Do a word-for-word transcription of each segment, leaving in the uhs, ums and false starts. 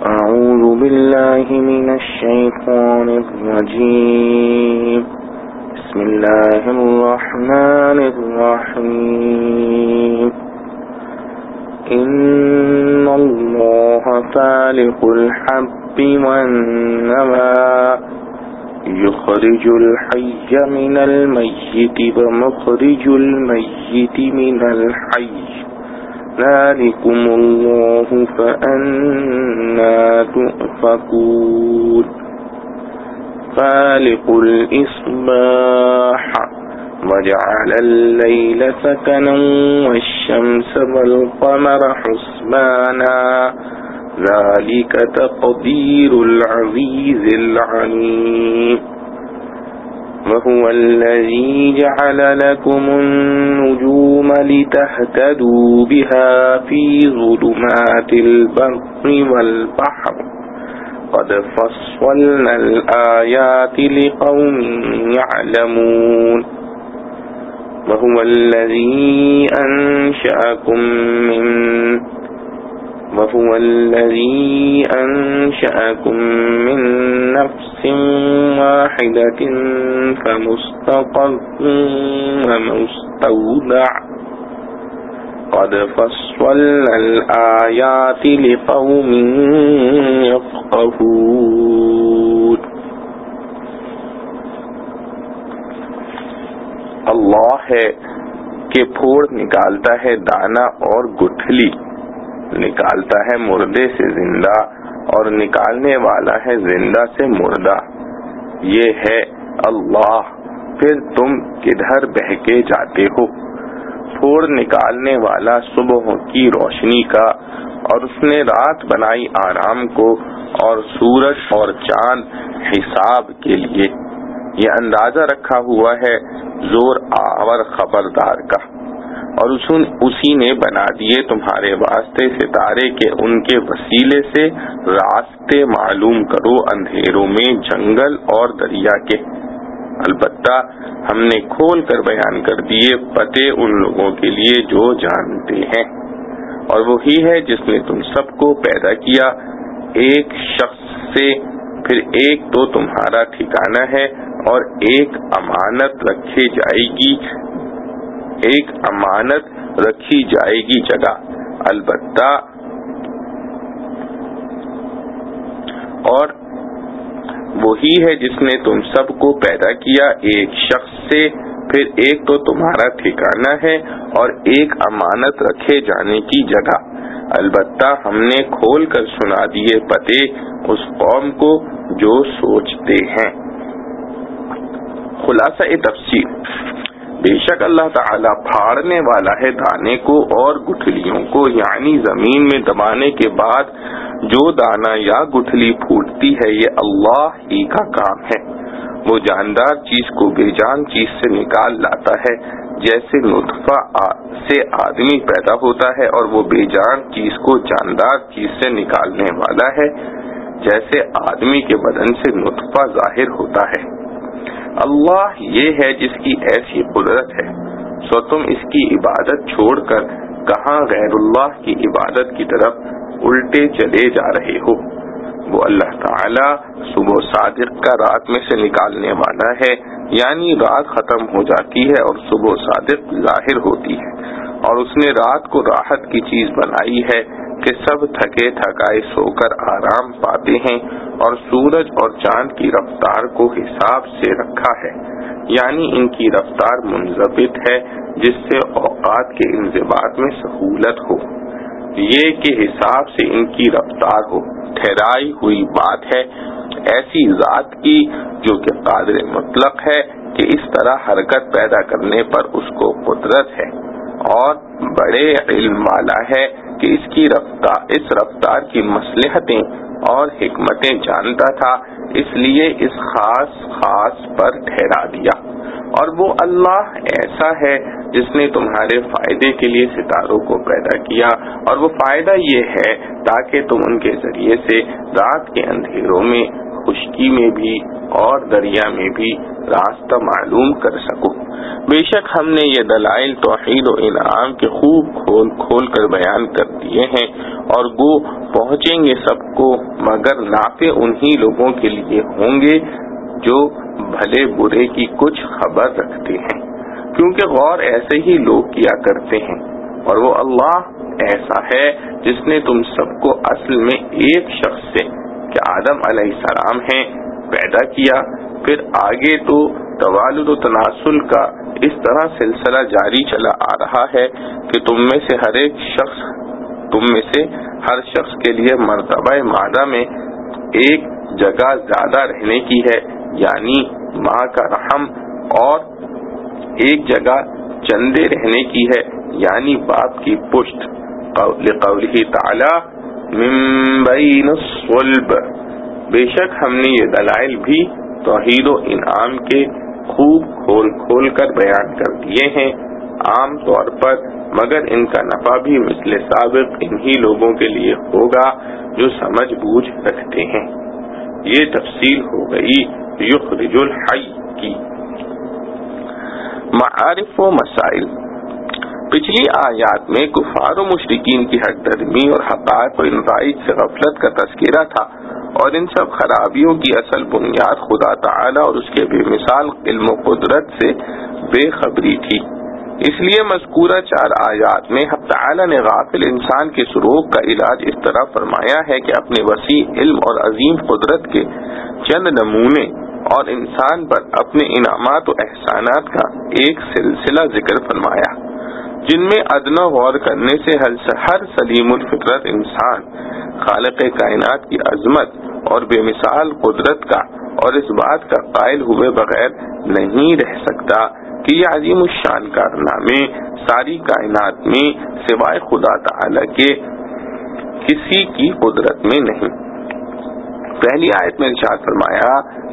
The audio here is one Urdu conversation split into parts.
أعوذ بالله من الشيطان الرجيم بسم الله الرحمن الرحيم إن الله فالق الحب والنوى يخرج الحي من الميت ومخرج الميت من الحي ذلكم الله فأنا تؤفكون فالق الإصباح وجعل الليل سكنا والشمس والقمر حسبانا ذلك تقدير العزيز العليم وهو الذي جعل لكم النجوم لتهتدوا بها في ظلمات البر والبحر قد فصلنا الآيات لقوم يعلمون وهو الذي أنشأكم من وهو الذي أنشأكم من نفس واحدة فمستقر ومستودع قد فصلنا الآيات لقوم يفقهون. اللہ ہے کہ پھوڑ نکالتا ہے دانا اور گٹھلی، نکالتا ہے مردے سے زندہ اور نکالنے والا ہے زندہ سے مردہ. یہ ہے اللہ، پھر تم کدھر بہکے جاتے ہو. پھوڑ نکالنے والا صبحوں کی روشنی کا، اور اس نے رات بنائی آرام کو، اور سورج اور چاند حساب کے لیے. یہ اندازہ رکھا ہوا ہے زور آور خبردار کا. اور اسی نے بنا دیے تمہارے واسطے ستارے کہ ان کے وسیلے سے راستے معلوم کرو اندھیروں میں جنگل اور دریا کے. البتہ ہم نے کھول کر بیان کر دیے پتے ان لوگوں کے لیے جو جانتے ہیں. اور وہی ہے جس نے تم سب کو پیدا کیا ایک شخص سے، پھر ایک تو تمہارا ٹھکانہ ہے اور ایک امانت رکھی جائے گی ایک امانت رکھی جائے گی جگہ. البتہ اور وہی ہے جس نے تم سب کو پیدا کیا ایک شخص سے، پھر ایک تو تمہارا ٹھکانہ ہے اور ایک امانت رکھے جانے کی جگہ. البتہ ہم نے کھول کر سنا دیے پتے اس قوم کو جو سوچتے ہیں. خلاصہ تفسیر: بے شک اللہ تعالیٰ پھاڑنے والا ہے دانے کو اور گٹھلیوں کو، یعنی زمین میں دبانے کے بعد جو دانا یا گٹھلی پھوٹتی ہے یہ اللہ ہی کا کام ہے. وہ جاندار چیز کو بے جان چیز سے نکال لاتا ہے، جیسے نطفہ سے آدمی پیدا ہوتا ہے، اور وہ بے جان چیز کو جاندار چیز سے نکالنے والا ہے، جیسے آدمی کے بدن سے نطفہ ظاہر ہوتا ہے. اللہ یہ ہے جس کی ایسی قدرت ہے، سو تم اس کی عبادت چھوڑ کر کہاں غیر اللہ کی عبادت کی طرف الٹے چلے جا رہے ہو. وہ اللہ تعالی صبح صادق کا رات میں سے نکالنے والا ہے، یعنی رات ختم ہو جاتی ہے اور صبح صادق ظاہر ہوتی ہے. اور اس نے رات کو راحت کی چیز بنائی ہے کہ سب تھکے تھکائے سو کر آرام پاتے ہیں، اور سورج اور چاند کی رفتار کو حساب سے رکھا ہے، یعنی ان کی رفتار منضبط ہے جس سے اوقات کے انضباط میں سہولت ہو. یہ کہ حساب سے ان کی رفتار ہو ٹھہرائی ہوئی بات ہے ایسی ذات کی جو کہ قادر مطلق ہے کہ اس طرح حرکت پیدا کرنے پر اس کو قدرت ہے، اور بڑے علم والا ہے کہ اس کی رفتار اس رفتار کی مصلحتیں اور حکمتیں جانتا تھا، اس لیے اس خاص خاص پر ٹھہرا دیا. اور وہ اللہ ایسا ہے جس نے تمہارے فائدے کے لیے ستاروں کو پیدا کیا، اور وہ فائدہ یہ ہے تاکہ تم ان کے ذریعے سے رات کے اندھیروں میں، خشکی میں بھی اور دریا میں بھی راستہ معلوم کر سکو. بے شک ہم نے یہ دلائل توحید و انعام کے خوب کھول کھول کر بیان کر دیے ہیں، اور وہ پہنچیں گے سب کو، مگر نافع انہی لوگوں کے لیے ہوں گے جو بھلے برے کی کچھ خبر رکھتے ہیں، کیونکہ غور ایسے ہی لوگ کیا کرتے ہیں، اور وہ اللہ ایسا ہے جس نے تم سب کو اصل میں ایک شخص سے کہ آدم علیہ السلام ہیں پیدا کیا، پھر آگے تو توالد و تناسل کا اس طرح سلسلہ جاری چلا آ رہا ہے کہ تم میں سے ہر ایک شخص تم میں سے ہر شخص کے لیے مرتبہ مادہ میں ایک جگہ زیادہ رہنے کی ہے، یعنی ماں کا رحم، اور ایک جگہ چندے رہنے کی ہے، یعنی باپ کی پشت، لقولہ تعالی من بین الصلب۔ بے شک ہم نے یہ دلائل بھی توحید و انعام کے خوب کھول کھول کر بیان کر دیے ہیں عام طور پر، مگر ان کا نفع بھی مثل سابق انہی لوگوں کے لیے ہوگا جو سمجھ بوجھ رکھتے ہیں۔ یہ تفصیل ہو گئی یخرج الحی کی۔ معارف و مسائل۔ پچھلی آیات میں کفار و مشرکین کی حق درمی اور حقائق و نتائج سے غفلت کا تذکرہ تھا، اور ان سب خرابیوں کی اصل بنیاد خدا تعالی اور اس کے بے مثال علم و قدرت سے بے خبری تھی۔ اس لیے مذکورہ چار آیات میں حق تعالی نے غافل انسان کے سلوک کا علاج اس طرح فرمایا ہے کہ اپنے وسیع علم اور عظیم قدرت کے چند نمونے اور انسان پر اپنے انعامات و احسانات کا ایک سلسلہ ذکر فرمایا، جن میں ادنا غور کرنے سے ہر سلیم الفطرت انسان خالق کائنات کی عظمت اور بے مثال قدرت کا اور اس بات کا قائل ہوئے بغیر نہیں رہ سکتا کہ یہ عظیم الشان کارنامے ساری کائنات میں سوائے خدا تعالی کے کسی کی قدرت میں نہیں۔ پہلی آیت میں ارشاد فرمایا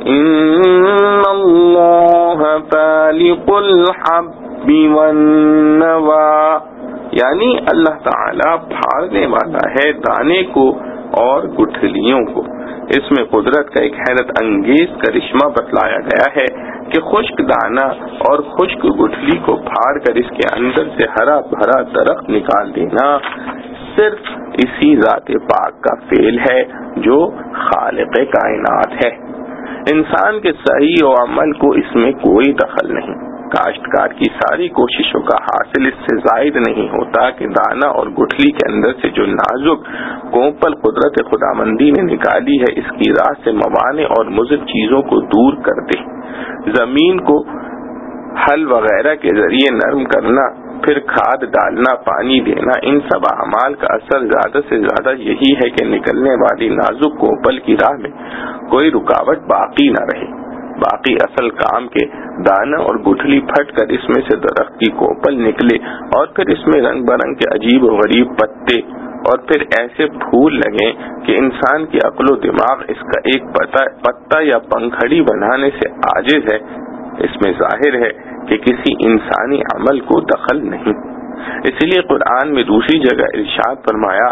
ان اللہ فالق الحب والنوى، یعنی اللہ تعالی پھاڑنے والا ہے دانے کو اور گٹھلیوں کو۔ اس میں قدرت کا ایک حیرت انگیز کرشمہ بتلایا گیا ہے کہ خشک دانہ اور خشک گٹھلی کو پھاڑ کر اس کے اندر سے ہرا بھرا درخت نکال دینا صرف اسی ذات پاک کا فعل ہے جو خالق کائنات ہے۔ انسان کے صحیح و عمل کو اس میں کوئی دخل نہیں۔ کاشتکار کی ساری کوششوں کا حاصل اس سے زائد نہیں ہوتا کہ دانہ اور گٹھلی کے اندر سے جو نازک کومپل قدرت خداوندی نے نکالی ہے اس کی راہ سے موانع اور مضر چیزوں کو دور کر دے۔ زمین کو ہل وغیرہ کے ذریعے نرم کرنا، پھر کھاد ڈالنا، پانی دینا، ان سب اعمال کا اثر زیادہ سے زیادہ یہی ہے کہ نکلنے والی نازک کومپل کی راہ میں کوئی رکاوٹ باقی نہ رہے، باقی اصل کام کے دانہ اور گٹھلی پھٹ کر اس میں سے درخت کی کوپل نکلے، اور پھر اس میں رنگ برنگ کے عجیب و غریب پتے اور پھر ایسے پھول لگیں کہ انسان کی عقل و دماغ اس کا ایک پتا یا پنکھڑی بنانے سے عاجز ہے۔ اس میں ظاہر ہے کہ کسی انسانی عمل کو دخل نہیں۔ اسی لیے قرآن میں دوسری جگہ ارشاد فرمایا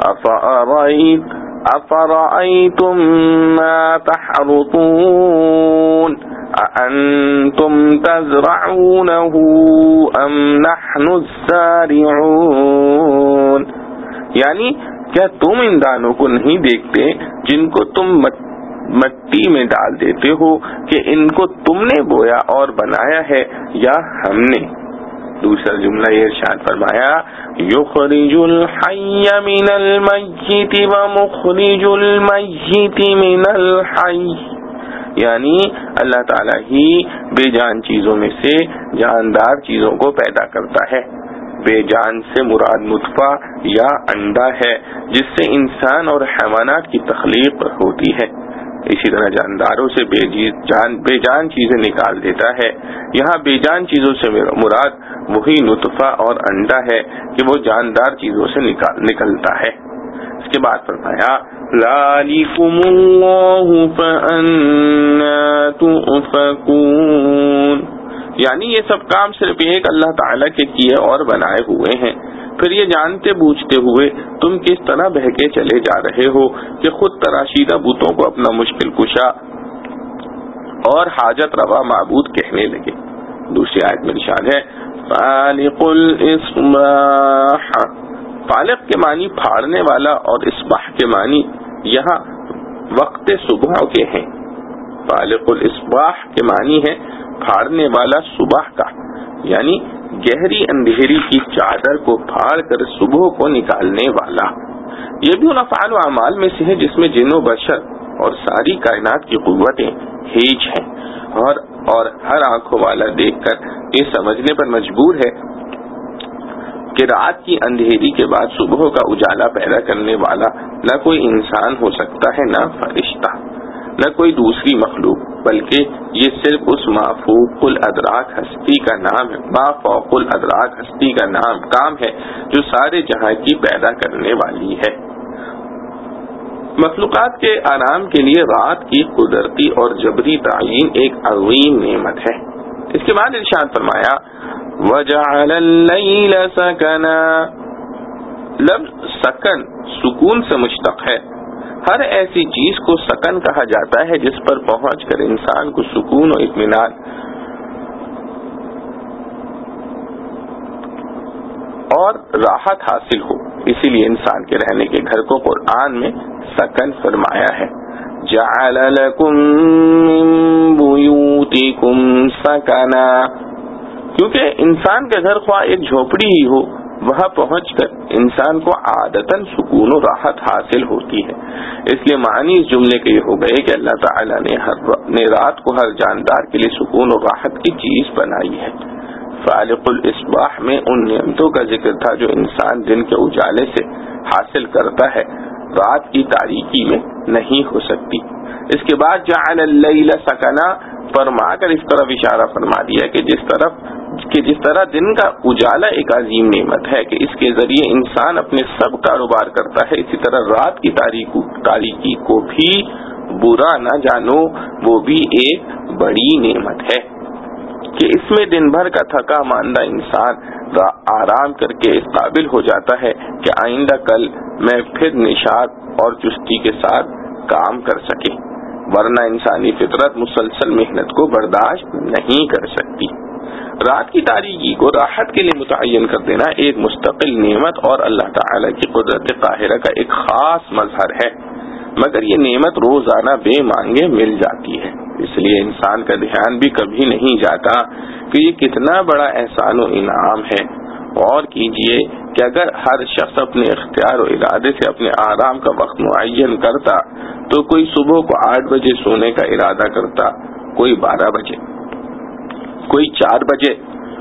أَفَرَأَيْتُم مَّا تَحْرُثُونَ أَأَنتُمْ تَزْرَعُونَهُ أَمْ نَحْنُ الزَّارِعُونَ، یعنی کیا تم ان دانوں کو نہیں دیکھتے جن کو تم مٹی میں ڈال دیتے ہو کہ ان کو تم نے بویا اور بنایا ہے یا ہم نے؟ دوسرا جملہ یہ ارشاد فرمایا یخرج الحی من المیت ومخرج المیت من الحی، یعنی اللہ تعالیٰ ہی بے جان چیزوں میں سے جاندار چیزوں کو پیدا کرتا ہے۔ بے جان سے مراد نطفہ یا انڈا ہے جس سے انسان اور حیوانات کی تخلیق ہوتی ہے، اسی طرح جانداروں سے بے جان بے جان چیزیں نکال دیتا ہے۔ یہاں بے جان چیزوں سے مراد وہی نطفہ اور انڈا ہے کہ وہ جاندار چیزوں سے نکال نکلتا ہے۔ اس کے بعد فرمایا ذالکم اللہ فأنا تؤفکون، یعنی یہ سب کام صرف ایک اللہ تعالیٰ کے کیے اور بنائے ہوئے ہیں، پھر یہ جانتے بوجھتے ہوئے تم کس طرح بہکے چلے جا رہے ہو کہ خود تراشیدہ بتوں کو اپنا مشکل کشا اور حاجت روا معبود کہنے لگے۔ دوسری آیت میں ارشاد ہے فالق الاصباح، فالق کے معنی پھاڑنے والا اور اصباح کے معنی یہاں وقت صبح کے ہیں۔ فالق الاصباح کے معنی ہے پھاڑنے والا صبح کا، یعنی گہری اندھیری کی چادر کو پھاڑ کر صبح کو نکالنے والا۔ یہ بھی ان افعال و اعمال میں سے ہے جس میں جن و بشر اور ساری کائنات کی قوتیں ہیج ہیں، اور اور ہر آنکھوں والا دیکھ کر یہ سمجھنے پر مجبور ہے کہ رات کی اندھیری کے بعد صبح کا اجالا پیدا کرنے والا نہ کوئی انسان ہو سکتا ہے، نہ فرشتہ، نہ کوئی دوسری مخلوق، بلکہ یہ صرف اس مافوق الادراک ہستی کا نام ہے مافوق الادراک ہستی کا نام کام ہے جو سارے جہاں کی پیدا کرنے والی ہے۔ مخلوقات کے آرام کے لیے رات کی قدرتی اور جبری تعین ایک عظیم نعمت ہے۔ اس کے بعد ارشاد فرمایا وَجَعَلَ اللَّيْلَ سَكَنًا، لفظ سکن سکون سے مشتق ہے۔ ہر ایسی چیز کو سکن کہا جاتا ہے جس پر پہنچ کر انسان کو سکون و اطمینان اور راحت حاصل ہو، اسی لیے انسان کے رہنے کے گھر کو قرآن میں سکن فرمایا ہے۔ جعل لکم من بیوتکم سکنا، کیونکہ انسان کا گھر خواہ ایک جھوپڑی ہی ہو، وہاں پہنچ کر انسان کو عادتاً سکون و راحت حاصل ہوتی ہے۔ اس لیے معنی اس جملے کے یہ ہو گئے کہ اللہ تعالیٰ نے ہر نے رات کو ہر جاندار کے لیے سکون و راحت کی چیز بنائی ہے۔ فالق الاصباح میں ان نعمتوں کا ذکر تھا جو انسان دن کے اجالے سے حاصل کرتا ہے، رات کی تاریکی میں نہیں ہو سکتی۔ اس کے بعد جعل اللیل سکنا فرما کر اس طرف اشارہ فرما دیا کہ جس طرف کہ جس طرح دن کا اجالا ایک عظیم نعمت ہے کہ اس کے ذریعے انسان اپنے سب کاروبار کرتا ہے، اسی طرح رات کی تاریکی کو بھی برا نہ جانو، وہ بھی ایک بڑی نعمت ہے کہ اس میں دن بھر کا تھکا ماندہ انسان آرام کر کے اس قابل ہو جاتا ہے کہ آئندہ کل میں پھر نشاط اور چستی کے ساتھ کام کر سکے، ورنہ انسانی فطرت مسلسل محنت کو برداشت نہیں کر سکتی۔ رات کی تاریکی کو راحت کے لیے متعین کر دینا ایک مستقل نعمت اور اللہ تعالی کی قدرت قاہرہ کا ایک خاص مظہر ہے، مگر یہ نعمت روزانہ بے مانگے مل جاتی ہے، اس لیے انسان کا دھیان بھی کبھی نہیں جاتا کہ یہ کتنا بڑا احسان و انعام ہے۔ اور کیجئے کہ اگر ہر شخص اپنے اختیار و ارادے سے اپنے آرام کا وقت معین کرتا تو کوئی صبح کو آٹھ بجے سونے کا ارادہ کرتا، کوئی بارہ بجے، کوئی چار بجے،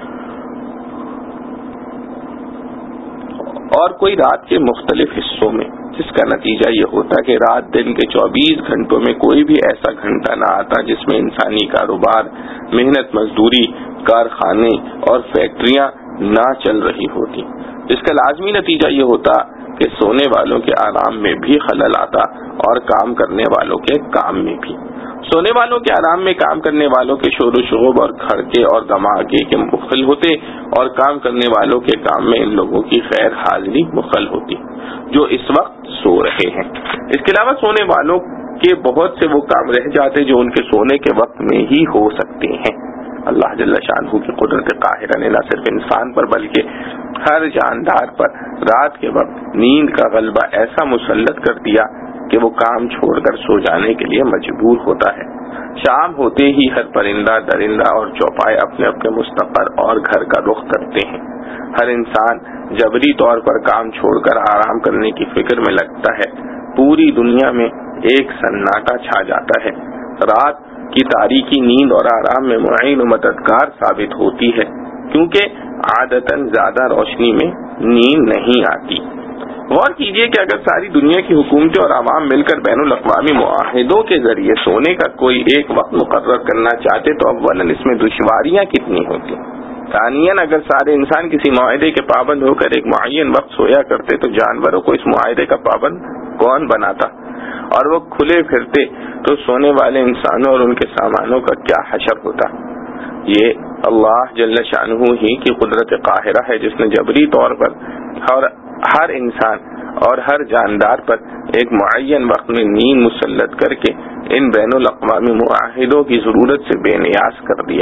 اور کوئی رات کے مختلف حصوں میں، جس کا نتیجہ یہ ہوتا کہ رات دن کے چوبیس گھنٹوں میں کوئی بھی ایسا گھنٹہ نہ آتا جس میں انسانی کاروبار، محنت مزدوری، کارخانے اور فیکٹریاں نہ چل رہی ہوتی، جس کا لازمی نتیجہ یہ ہوتا کہ سونے والوں کے آرام میں بھی خلل آتا اور کام کرنے والوں کے کام میں بھی۔ سونے والوں کے آرام میں کام کرنے والوں کے شور و شغب اور کھڑکے اور دھماکے کے مخل ہوتے، اور کام کرنے والوں کے کام میں ان لوگوں کی غیر حاضری مخل ہوتی جو اس وقت سو رہے ہیں۔ اس کے علاوہ سونے والوں کے بہت سے وہ کام رہ جاتے جو ان کے سونے کے وقت میں ہی ہو سکتے ہیں۔ اللہ جل شانہ کی قدرت قاہرہ نے نہ صرف انسان پر بلکہ ہر جاندار پر رات کے وقت نیند کا غلبہ ایسا مسلط کر دیا کہ وہ کام چھوڑ کر سو جانے کے لیے مجبور ہوتا ہے۔ شام ہوتے ہی ہر پرندہ درندہ اور چوپائے اپنے اپنے مستقر اور گھر کا رخ کرتے ہیں۔ ہر انسان جبری طور پر کام چھوڑ کر آرام کرنے کی فکر میں لگتا ہے۔ پوری دنیا میں ایک سناٹا چھا جاتا ہے۔ رات کی تاریکی نیند اور آرام میں معین و مددگار ثابت ہوتی ہے، کیونکہ عادتاً زیادہ روشنی میں نیند نہیں آتی۔ غور کیجئے کہ اگر ساری دنیا کی حکومتیں اور عوام مل کر بین الاقوامی معاہدوں کے ذریعے سونے کا کوئی ایک وقت مقرر کرنا چاہتے تو اولاً اس میں دشواریاں کتنی ہوتی، ثانیاً اگر سارے انسان کسی معاہدے کے پابند ہو کر ایک معین وقت سویا کرتے تو جانوروں کو اس معاہدے کا پابند کون بناتا، اور وہ کھلے پھرتے تو سونے والے انسانوں اور ان کے سامانوں کا کیا حشر ہوتا۔ یہ اللہ جل شانہ ہی کی قدرت قاہرہ ہے جس نے جبری طور پر اور ہر انسان اور ہر جاندار پر ایک معین وقت میں نیند مسلط کر کے ان بین الاقوامی معاہدوں کی ضرورت سے بے نیاز کر دیا۔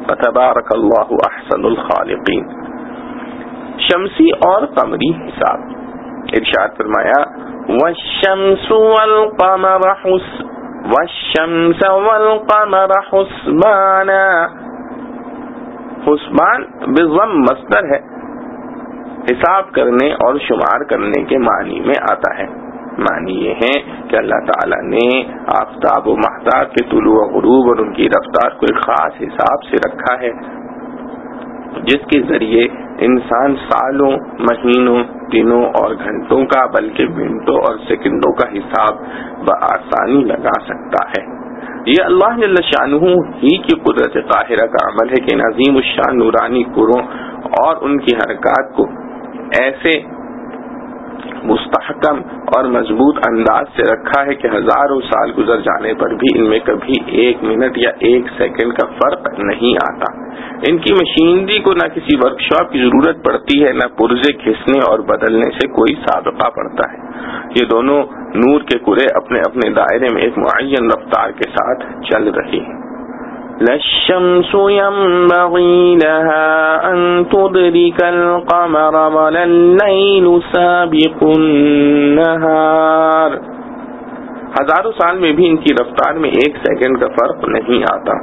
فتبارک اللہ احسن الخالقین. شمسی اور قمری حساب. ارشاد فرمایا والشمس والقمر حس والشمس والقمر حسبانا. حسبان بضم مصدر ہے، حساب کرنے اور شمار کرنے کے معنی میں آتا ہے. معنی یہ ہے کہ اللہ تعالیٰ نے آفتاب و مہتاب کے طلوع و غروب اور ان کی رفتار کو ایک خاص حساب سے رکھا ہے، جس کے ذریعے انسان سالوں، مہینوں، دنوں اور گھنٹوں کا بلکہ منٹوں اور سیکنڈوں کا حساب بآسانی لگا سکتا ہے. یہ اللہ جل شانہ ہی کی قدرت قاہرہ کا عمل ہے کہ عظیم الشان نورانی کروں اور ان کی حرکات کو ایسے مستحکم اور مضبوط انداز سے رکھا ہے کہ ہزاروں سال گزر جانے پر بھی ان میں کبھی ایک منٹ یا ایک سیکنڈ کا فرق نہیں آتا. ان کی مشینری کو نہ کسی ورکشاپ کی ضرورت پڑتی ہے، نہ پرزے گھسنے اور بدلنے سے کوئی سابقہ پڑتا ہے. یہ دونوں نور کے کرے اپنے اپنے دائرے میں ایک معین رفتار کے ساتھ چل رہی ہیں. للشمس ينبغي لها أن تدرك القمر ولا الليل سابق النهار. ہزاروں سال میں بھی ان کی رفتار میں ایک سیکنڈ کا فرق نہیں آتا.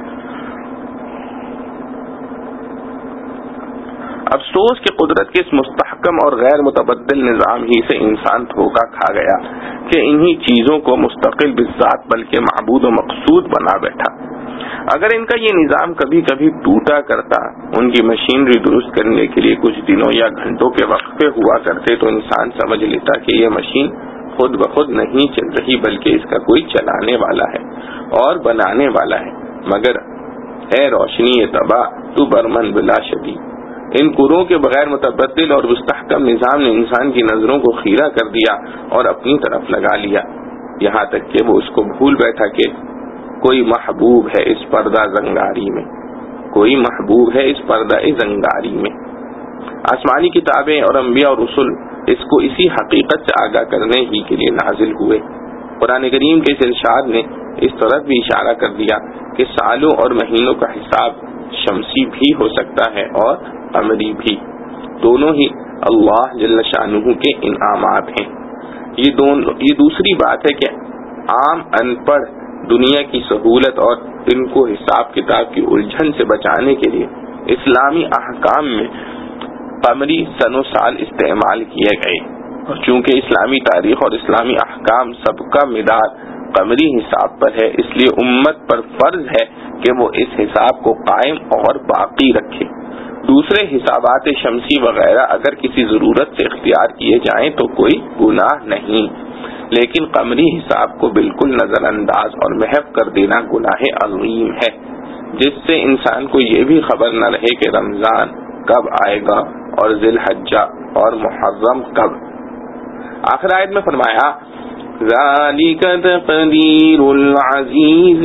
افسوس کہ قدرت کے اس مستحکم اور غیر متبدل نظام ہی سے انسان دھوکہ کھا گیا کہ انہی چیزوں کو مستقل بالذات بلکہ معبود و مقصود بنا بیٹھا. اگر ان کا یہ نظام کبھی کبھی ٹوٹا کرتا، ان کی مشینری درست کرنے کے لیے کچھ دنوں یا گھنٹوں کے وقفے ہوا کرتے، تو انسان سمجھ لیتا کہ یہ مشین خود بخود نہیں چل رہی بلکہ اس کا کوئی چلانے والا ہے اور بنانے والا ہے. مگر اے روشنی تباہ تو برمن بلا شدی، ان کروں کے بغیر متبدل اور مستحکم نظام نے انسان کی نظروں کو خیرہ کر دیا اور اپنی طرف لگا لیا، یہاں تک کہ وہ اس کو بھول بیٹھا کہ کوئی محبوب ہے اس پردہ زنگاری میں، کوئی محبوب ہے اس پردہ زنگاری میں. آسمانی کتابیں اور انبیاء اور رسل اس کو اسی حقیقت سے آگاہ کرنے ہی کے لیے نازل ہوئے. قرآن کریم کے اس ارشاد نے اس طرف بھی اشارہ کر دیا کہ سالوں اور مہینوں کا حساب شمسی بھی ہو سکتا ہے اور قمری بھی. دونوں ہی اللہ جل شانہ کے انعامات ہیں. یہ دونوں یہ دوسری بات ہے کہ عام ان پڑھ دنیا کی سہولت اور ان کو حساب کتاب کی الجھن سے بچانے کے لیے اسلامی احکام میں قمری سن و سال استعمال کیے گئے، اور چونکہ اسلامی تاریخ اور اسلامی احکام سب کا مدار قمری حساب پر ہے، اس لیے امت پر فرض ہے کہ وہ اس حساب کو قائم اور باقی رکھے. دوسرے حسابات شمسی وغیرہ اگر کسی ضرورت سے اختیار کیے جائیں تو کوئی گناہ نہیں، لیکن قمری حساب کو بالکل نظر انداز اور محو کر دینا گناہ عظیم ہے، جس سے انسان کو یہ بھی خبر نہ رہے کہ رمضان کب آئے گا اور ذی الحجہ اور محرم کب. آخر آیت میں فرمایا ذالک تقدیر العزیز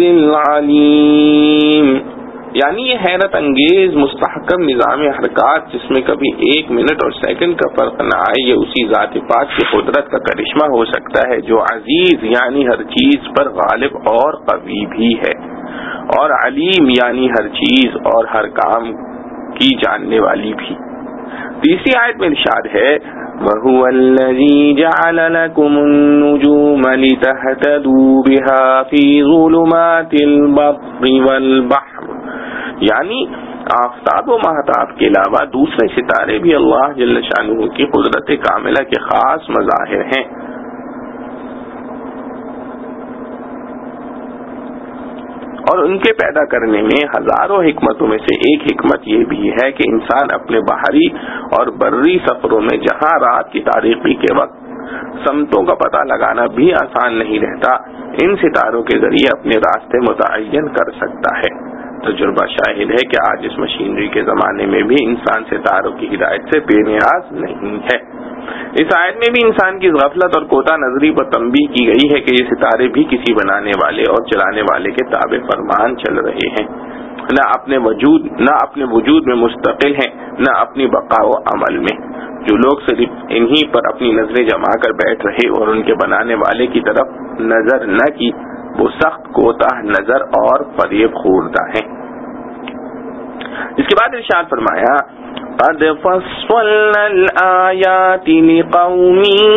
العلیم، یعنی یہ حیرت انگیز مستحکم نظام حرکات جس میں کبھی ایک منٹ اور سیکنڈ کا فرق نہ آئے، یہ اسی ذات پاک کی قدرت کا کرشمہ ہو سکتا ہے جو عزیز یعنی ہر چیز پر غالب اور قوی بھی ہے، اور علیم یعنی ہر چیز اور ہر کام کی جاننے والی بھی. تیسری آیت میں ارشاد ہے وَهُوَ الَّذِي جَعَلَ لَكُمُ النُّجُومَ لِتَهْتَدُوا بِهَا فِي ظُلُمَاتِ الْبَرِّ وَالْبَحْرِ، یعنی آفتاب و مہتاب کے علاوہ دوسرے ستارے بھی اللہ جل شانہ کی قدرت کاملہ کے خاص مظاہر ہیں. اور ان کے پیدا کرنے میں ہزاروں حکمتوں میں سے ایک حکمت یہ بھی ہے کہ انسان اپنے باہری اور بری سفروں میں جہاں رات کی تاریکی کے وقت سمتوں کا پتہ لگانا بھی آسان نہیں رہتا، ان ستاروں کے ذریعے اپنے راستے متعین کر سکتا ہے. تجربہ شاہد ہے کہ آج اس مشینری کے زمانے میں بھی انسان ستاروں کی ہدایت سے بے نیاز نہیں ہے. اس آیت میں بھی انسان کی غفلت اور کوتا نظری پر تنبیہ کی گئی ہے کہ یہ ستارے بھی کسی بنانے والے اور چلانے والے کے تابع فرمان چل رہے ہیں، نہ اپنے وجود نہ اپنے وجود میں مستقل ہیں، نہ اپنی بقا و عمل میں. جو لوگ صرف انہی پر اپنی نظریں جما کر بیٹھ رہے اور ان کے بنانے والے کی طرف نظر نہ کی، وہ سخت کوتاہ نظر اور فریب خوردہ ہیں. اس کے بعد ارشاد فرمایا قد فصلنا الآیات لقوم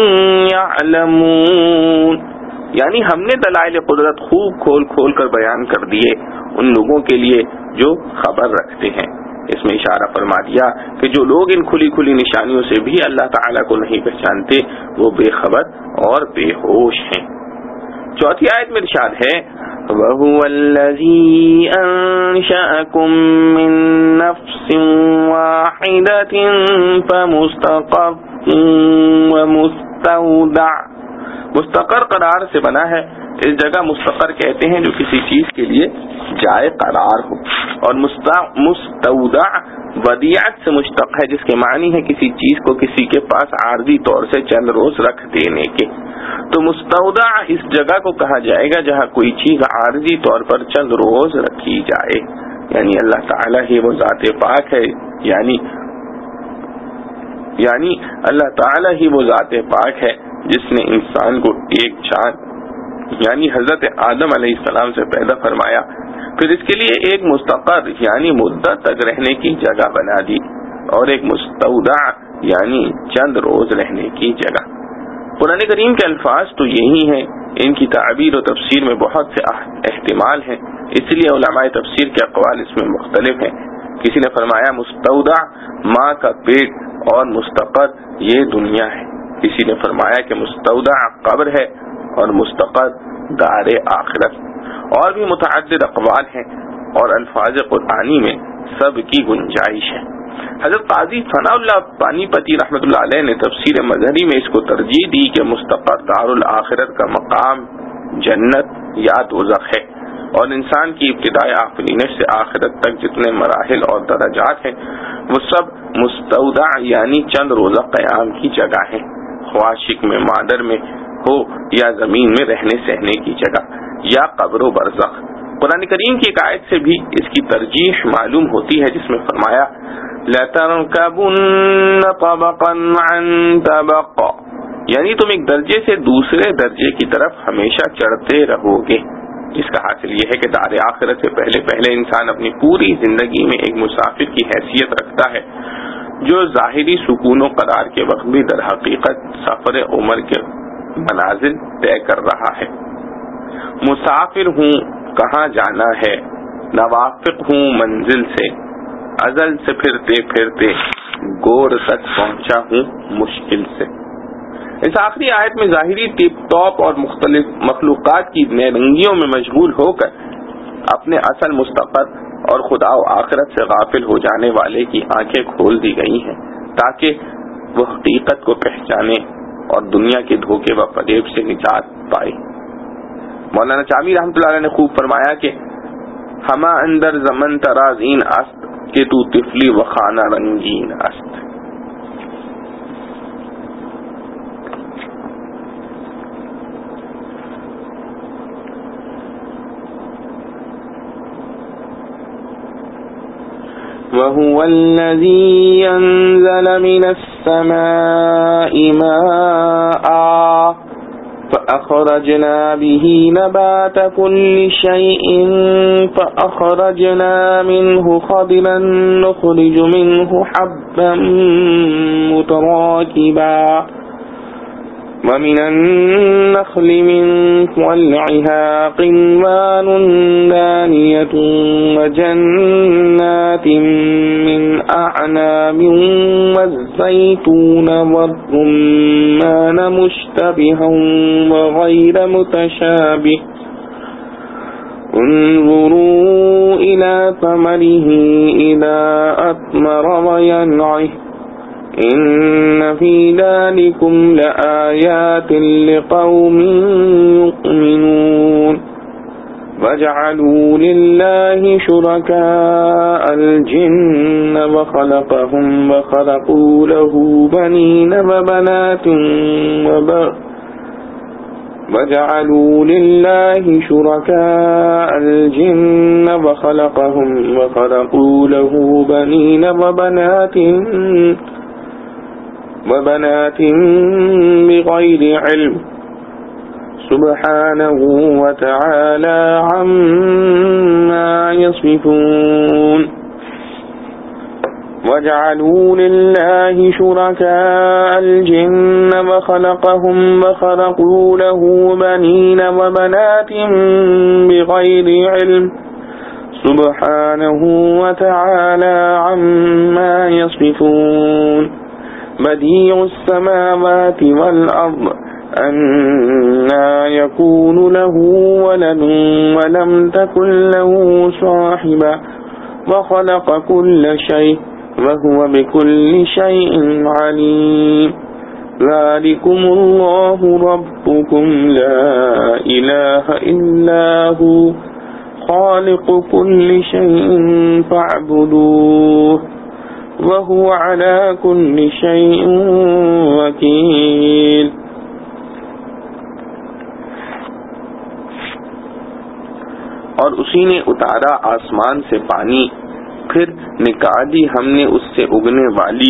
یعلمون، یعنی ہم نے دلائل قدرت خوب کھول کھول کر بیان کر دیے ان لوگوں کے لیے جو خبر رکھتے ہیں۔ اس میں اشارہ فرما دیا کہ جو لوگ ان کھلی کھلی نشانیوں سے بھی اللہ تعالیٰ کو نہیں پہچانتے وہ بے خبر اور بے ہوش ہیں۔ چوتھی آیت میں ارشاد ہے وَهُوَ الَّذِي أَنشَأَكُم مِّن نَّفْسٍ وَاحِدَةٍ فَمُسْتَقَرٌّ وَمُسْتَوْدَعٌ، مستقر قرار سے بنا ہے، اس جگہ مستقر کہتے ہیں جو کسی چیز کے لیے جائے قرار ہو، اور مستودع ودیعت سے مشتق ہے جس کے معنی ہے کسی چیز کو کسی کے پاس عارضی طور سے چند روز رکھ دینے کے۔ تو مستودع اس جگہ کو کہا جائے گا جہاں کوئی چیز عارضی طور پر چند روز رکھی جائے، یعنی اللہ تعالیٰ ہی وہ ذات پاک ہے، یعنی یعنی اللہ تعالیٰ ہی وہ ذات پاک ہے جس نے انسان کو ایک چاند یعنی حضرت آدم علیہ السلام سے پیدا فرمایا، پھر اس کے لیے ایک مستقر یعنی مدت تک رہنے کی جگہ بنا دی، اور ایک مستودع یعنی چند روز رہنے کی جگہ۔ قرآن کریم کے الفاظ تو یہی ہیں، ان کی تعبیر و تفسیر میں بہت سے احتمال ہیں، اس لیے علماء تفسیر کے اقوال اس میں مختلف ہیں۔ کسی نے فرمایا مستودع ماں کا پیٹ اور مستقر یہ دنیا ہے، کسی نے فرمایا کہ مستودع قبر ہے اور مستقر دار آخرت، اور بھی متعدد اقوال ہیں اور الفاظ قرآنی میں سب کی گنجائش ہے۔ حضرت قاضی ثناء اللہ پانی پتی رحمۃ اللہ علیہ نے تفسیر مظہری میں اس کو ترجیح دی کہ مستقر دار الآخرت کا مقام جنت یا دوزخ ہے، اور انسان کی ابتدائی آفرینش سے آخرت تک جتنے مراحل اور درجات ہیں وہ سب مستودع یعنی چند روزہ قیام کی جگہ ہیں، خواشک میں مادر میں ہو یا زمین میں رہنے سہنے کی جگہ یا قبر و برزخ۔ قرآن کریم کی ایک آیت سے بھی اس کی ترجیح معلوم ہوتی ہے جس میں فرمایا لَتَرْكَبُنَّ طَبَقًا عَن طَبَقٍ، یعنی تم ایک درجے سے دوسرے درجے کی طرف ہمیشہ چڑھتے رہو گے۔ اس کا حاصل یہ ہے کہ دار آخرت سے پہلے پہلے انسان اپنی پوری زندگی میں ایک مسافر کی حیثیت رکھتا ہے جو ظاہری سکون و قرار کے وقت بھی در حقیقت سفر عمر کے منازل طے کر رہا ہے۔ مسافر ہوں کہاں جانا ہے، نوافق ہوں منزل سے، ازل سے پھرتے پھرتے گور تک پہنچا ہوں مشکل سے۔ اس آخری آیت میں ظاہری ٹپ ٹاپ اور مختلف مخلوقات کی نئے رنگیوں میں مشغول ہو کر اپنے اصل مستقر اور خدا و آخرت سے غافل ہو جانے والے کی آنکھیں کھول دی گئی ہیں تاکہ وہ حقیقت کو پہچانے اور دنیا کے دھوکے و فریب سے نجات پائے۔ مولانا چامی رحمۃ اللہ علیہ نے خوب فرمایا کہ ہما اندر زمن ترازین است کہ تو طفلی و خانہ رنگین است۔ وَهُوَ الَّذِي أَنزَلَ مِنَ السَّمَاءِ مَاءً فَأَخْرَجْنَا بِهِ نَبَاتَ كُلِّ شَيْءٍ فَأَخْرَجْنَا مِنْهُ خَضِرًا نُخْرِجُ مِنْهُ حَبًّا مُتَرَاكِبًا وَمِنَ النَّخْلِ مِنْ طَلْعِهَا قِنْوَانٌ دَانِيَةٌ وَجَنَّاتٍ مِنْ أَعْنَابٍ وَالزَّيْتُونَ وَالرُّمَّانَ مُشْتَبِهًا وَغَيْرَ مُتَشَابِهٍ انظُرُوا إِلَى ثَمَرِهِ إِذَا أَثْمَرَ وَيَنْعِهِ إِنَّ فِي ذَلِكُمْ لَآيَاتٍ لِقَوْمٍ يُؤْمِنُونَ وَجَعَلُوا لِلَّهِ شُرَكَاءَ الْجِنَّ وَخَلَقَهُمْ وَخَلَقُوا لَهُ بَنِينَ وَبَنَاتٍ وَجَعَلُوا لِلَّهِ شُرَكَاءَ الْجِنَّ وَخَلَقَهُمْ وَخَلَقُوا لَهُ بَنِينَ وَبَنَاتٍ وبنات بغير علم سبحانه وتعالى عما يصفون۔ وَجَعَلُوا لِلَّهِ شُرَكَاءَ الْجِنَّ وَخَلَقَهُمْ وَخَرَقُوا لَهُ بَنِينَ وَبَنَاتٍ بِغَيْرِ عِلْمٍ سُبْحَانَهُ وَتَعَالَى عَمَّا يَصِفُونَ بَدِيعُ السَّمَاوَاتِ وَالْأَرْضِ أَنَّىٰ يَكُونُ لَهُ وَلَدٌ وَلَمْ تَكُن لَّهُ صَاحِبَةٌ وَخَلَقَ كُلَّ شَيْءٍ وَهُوَ بِكُلِّ شَيْءٍ عَلِيمٌ ذَلِكُمُ اللَّهُ رَبُّكُمْ لَا إِلَٰهَ إِلَّا هُوَ خَالِقُ كُلِّ شَيْءٍ فَاعْبُدُوهُ وَهُوَ عَلَىٰ كُلِّ شَيْءٍ وَكِيلٌ۔ اور اسی نے اتارا آسمان سے پانی، پھر نکالی ہم نے اس سے اگنے والی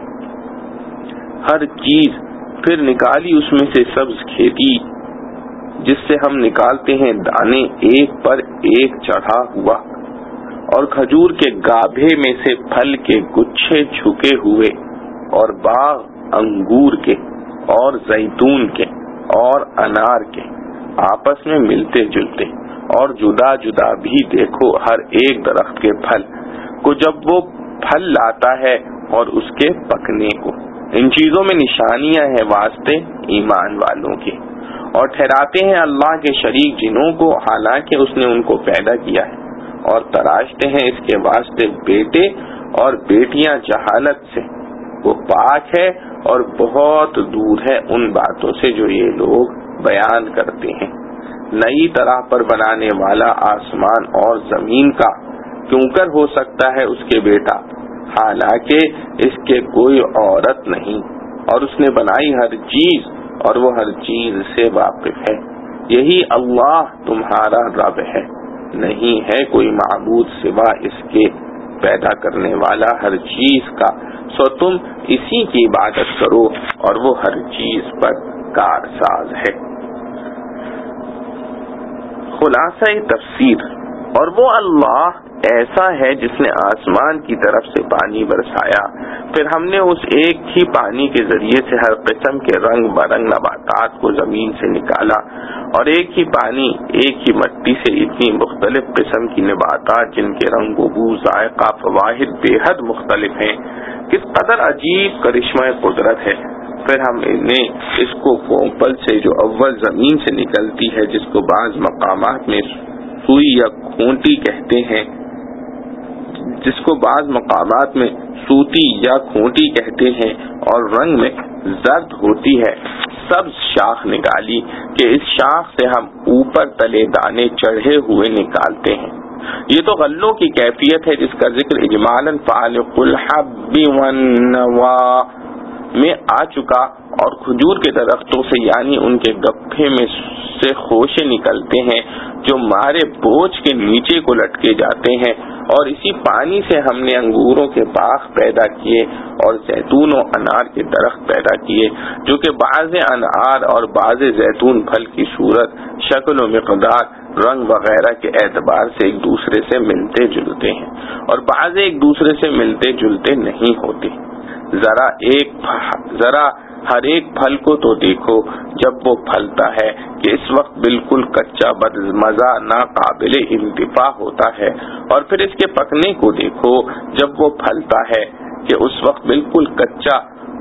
ہر چیز، پھر نکالی اس میں سے سبز کھیتی جس سے ہم نکالتے ہیں دانے ایک پر ایک چڑھا ہوا، اور کھجور کے گابھے میں سے پھل کے گچھے جھکے ہوئے، اور باغ انگور کے اور زیتون کے اور انار کے آپس میں ملتے جلتے، اور جدا جدا بھی دیکھو ہر ایک درخت کے پھل کو جب وہ پھل لاتا ہے اور اس کے پکنے کو۔ ان چیزوں میں نشانیاں ہیں واسطے ایمان والوں کے، اور ٹھہراتے ہیں اللہ کے شریک جنوں کو حالانکہ اس نے ان کو پیدا کیا ہے، اور تراشتے ہیں اس کے واسطے بیٹے اور بیٹیاں جہالت سے۔ وہ پاک ہے اور بہت دور ہے ان باتوں سے جو یہ لوگ بیان کرتے ہیں۔ نئی طرح پر بنانے والا آسمان اور زمین کا کیوں کر ہو سکتا ہے اس کے بیٹا، حالانکہ اس کے کوئی عورت نہیں، اور اس نے بنائی ہر چیز اور وہ ہر چیز سے واقف ہے۔ یہی اللہ تمہارا رب ہے، نہیں ہے کوئی معبود سوا اس کے پیدا کرنے والا ہر چیز کا، سو تم اسی کی عبادت کرو اور وہ ہر چیز پر کارساز ہے۔ خلاصہ تفسیر، اور وہ اللہ ایسا ہے جس نے آسمان کی طرف سے پانی برسایا، پھر ہم نے اس ایک ہی پانی کے ذریعے سے ہر قسم کے رنگ برنگ نباتات کو زمین سے نکالا، اور ایک ہی پانی ایک ہی مٹی سے اتنی مختلف قسم کی نباتات جن کے رنگ و بو ذائقہ فواہد بے حد مختلف ہیں، کس قدر عجیب کرشمہ قدرت ہے۔ پھر ہم نے اس کو کومپل سے جو اول زمین سے نکلتی ہے، جس کو بعض مقامات میں سوئی یا کھونٹی کہتے ہیں جس کو بعض مقامات میں سوتی یا کھونٹی کہتے ہیں اور رنگ میں زرد ہوتی ہے، سبز شاخ نکالی کہ اس شاخ سے ہم اوپر تلے دانے چڑھے ہوئے نکالتے ہیں۔ یہ تو غلوں کی کیفیت ہے جس کا ذکر اجمالاً فالق الحب والنوا میں آ چکا، اور کھجور کے درختوں سے یعنی ان کے گپھے میں سے خوشے نکلتے ہیں جو مارے بوجھ کے نیچے کو لٹکے جاتے ہیں، اور اسی پانی سے ہم نے انگوروں کے باغ پیدا کیے اور زیتون و انار کے درخت پیدا کیے، جو کہ بعض انار اور بعض زیتون پھل کی صورت، شکل و مقدار، رنگ وغیرہ کے اعتبار سے ایک دوسرے سے ملتے جلتے ہیں، اور بعض ایک دوسرے سے ملتے جلتے نہیں ہوتے۔ ذرا ایک ذرا ہر ایک پھل کو تو دیکھو جب وہ پھلتا ہے کہ اس وقت بالکل کچا بدمزہ ناقابل انتفاع ہوتا ہے، اور پھر اس کے پکنے کو دیکھو جب وہ پھلتا ہے کہ اس وقت بالکل کچا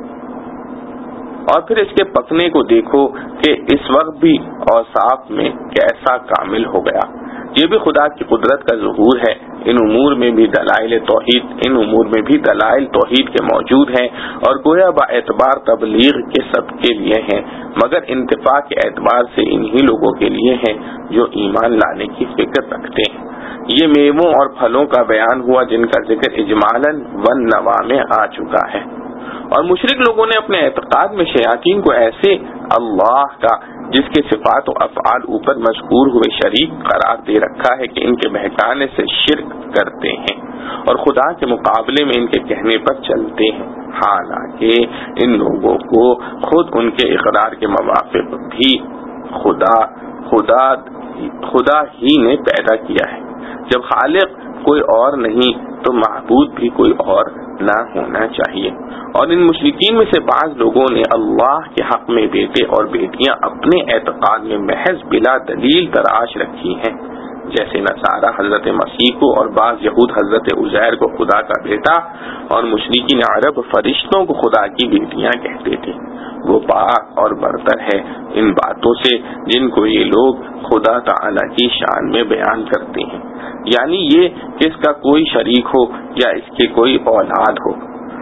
اور پھر اس کے پکنے کو دیکھو کہ اس وقت بھی اوصاف میں کیسا کامل ہو گیا۔ یہ بھی خدا کی قدرت کا ظہور ہے۔ ان امور میں بھی دلائل توحید ان امور میں بھی دلائل توحید کے موجود ہیں، اور گویا با اعتبار تبلیغ کے سب کے لیے ہیں، مگر انتفاع کے اعتبار سے انہی لوگوں کے لیے ہیں جو ایمان لانے کی فکر رکھتے ہیں۔ یہ میووں اور پھلوں کا بیان ہوا جن کا ذکر اجمالاً والنوا میں آ چکا ہے، اور مشرک لوگوں نے اپنے اعتقاد میں شیاطین کو ایسے اللہ کا جس کے صفات و افعال اوپر مذکور ہوئے شریک قرار دے رکھا ہے کہ ان کے بہکانے سے شرک کرتے ہیں اور خدا کے مقابلے میں ان کے کہنے پر چلتے ہیں، حالانکہ ان لوگوں کو خود ان کے اقرار کے موافق بھی خدا خدا خدا ہی نے پیدا کیا ہے۔ جب خالق کوئی اور نہیں تو معبود بھی کوئی اور نہ ہونا چاہیے۔ اور ان مشرکین میں سے بعض لوگوں نے اللہ کے حق میں بیٹے اور بیٹیاں اپنے اعتقاد میں محض بلا دلیل تراش رکھی ہیں، جیسے نصارہ حضرت مسیح کو اور بعض یہود حضرت عزیر کو خدا کا بیٹا اور مشرکین عرب فرشتوں کو خدا کی بیٹیاں کہتے تھے۔ وہ پاک اور برتر ہے ان باتوں سے جن کو یہ لوگ خدا تعالی کی شان میں بیان کرتے ہیں، یعنی یہ کہ اس کا کوئی شریک ہو یا اس کے کوئی اولاد ہو۔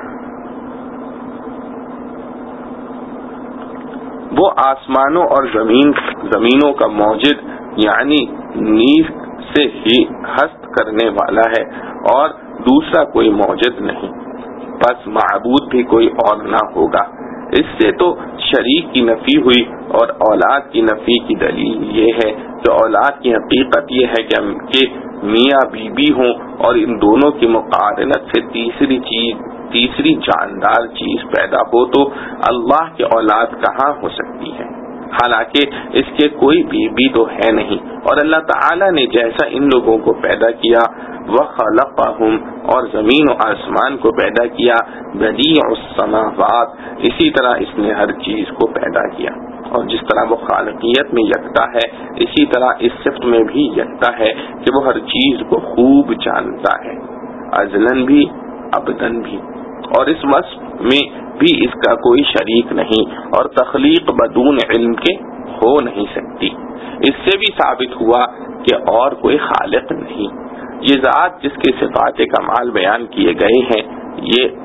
وہ آسمانوں اور زمین زمینوں کا موجد یعنی نیز سے ہی ہست کرنے والا ہے اور دوسرا کوئی موجد نہیں، پس معبود بھی کوئی اور نہ ہوگا۔ اس سے تو شریک کی نفی ہوئی، اور اولاد کی نفی کی دلیل یہ ہے کہ اولاد کی حقیقت یہ ہے کہ میاں بیوی ہوں اور ان دونوں کی مقارنت سے تیسری چیز تیسری جاندار چیز پیدا ہو تو اللہ کی اولاد کہاں ہو سکتی ہے، حالانکہ اس کے کوئی بیوی تو ہے نہیں۔ اور اللہ تعالی نے جیسا ان لوگوں کو پیدا کیا وَخَلَقَهُمْ اور زمین و آسمان کو پیدا کیا بَدِيعُ السَّمَاوَاتِ اسی طرح اس نے ہر چیز کو پیدا کیا، اور جس طرح وہ خالقیت میں یکتا ہے اسی طرح اس صفت میں بھی یکتا ہے کہ وہ ہر چیز کو خوب جانتا ہے، ازلاً بھی ابداً بھی، اور اس وصف میں بھی اس کا کوئی شریک نہیں، اور تخلیق بدون علم کے ہو نہیں سکتی۔ اس سے بھی ثابت ہوا کہ اور کوئی خالق نہیں۔ یہ ذات جس کے صفات کمال بیان کیے گئے ہیں یہ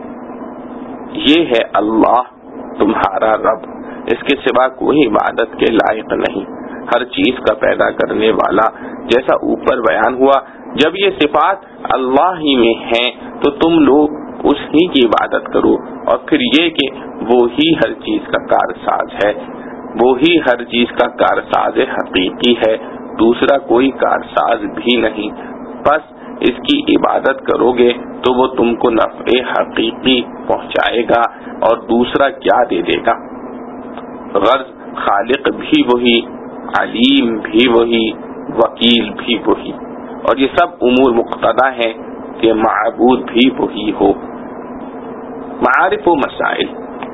یہ ہے اللہ تمہارا رب، اس کے سوا کوئی عبادت کے لائق نہیں، ہر چیز کا پیدا کرنے والا، جیسا اوپر بیان ہوا۔ جب یہ صفات اللہ ہی میں ہیں تو تم لوگ اس ہی کی عبادت کرو، اور پھر یہ کہ وہی ہر چیز کا کارساز ہے، وہی ہر چیز کا کارساز حقیقی ہے، دوسرا کوئی کارساز بھی نہیں۔ بس اس کی عبادت کرو گے تو وہ تم کو نفع حقیقی پہنچائے گا، اور دوسرا کیا دے دے گا۔ غرض خالق بھی وہی، علیم بھی وہی، وکیل بھی وہی، اور یہ سب امور مقتضا ہیں کہ معبود بھی وہی ہو۔ معارف و مسائل،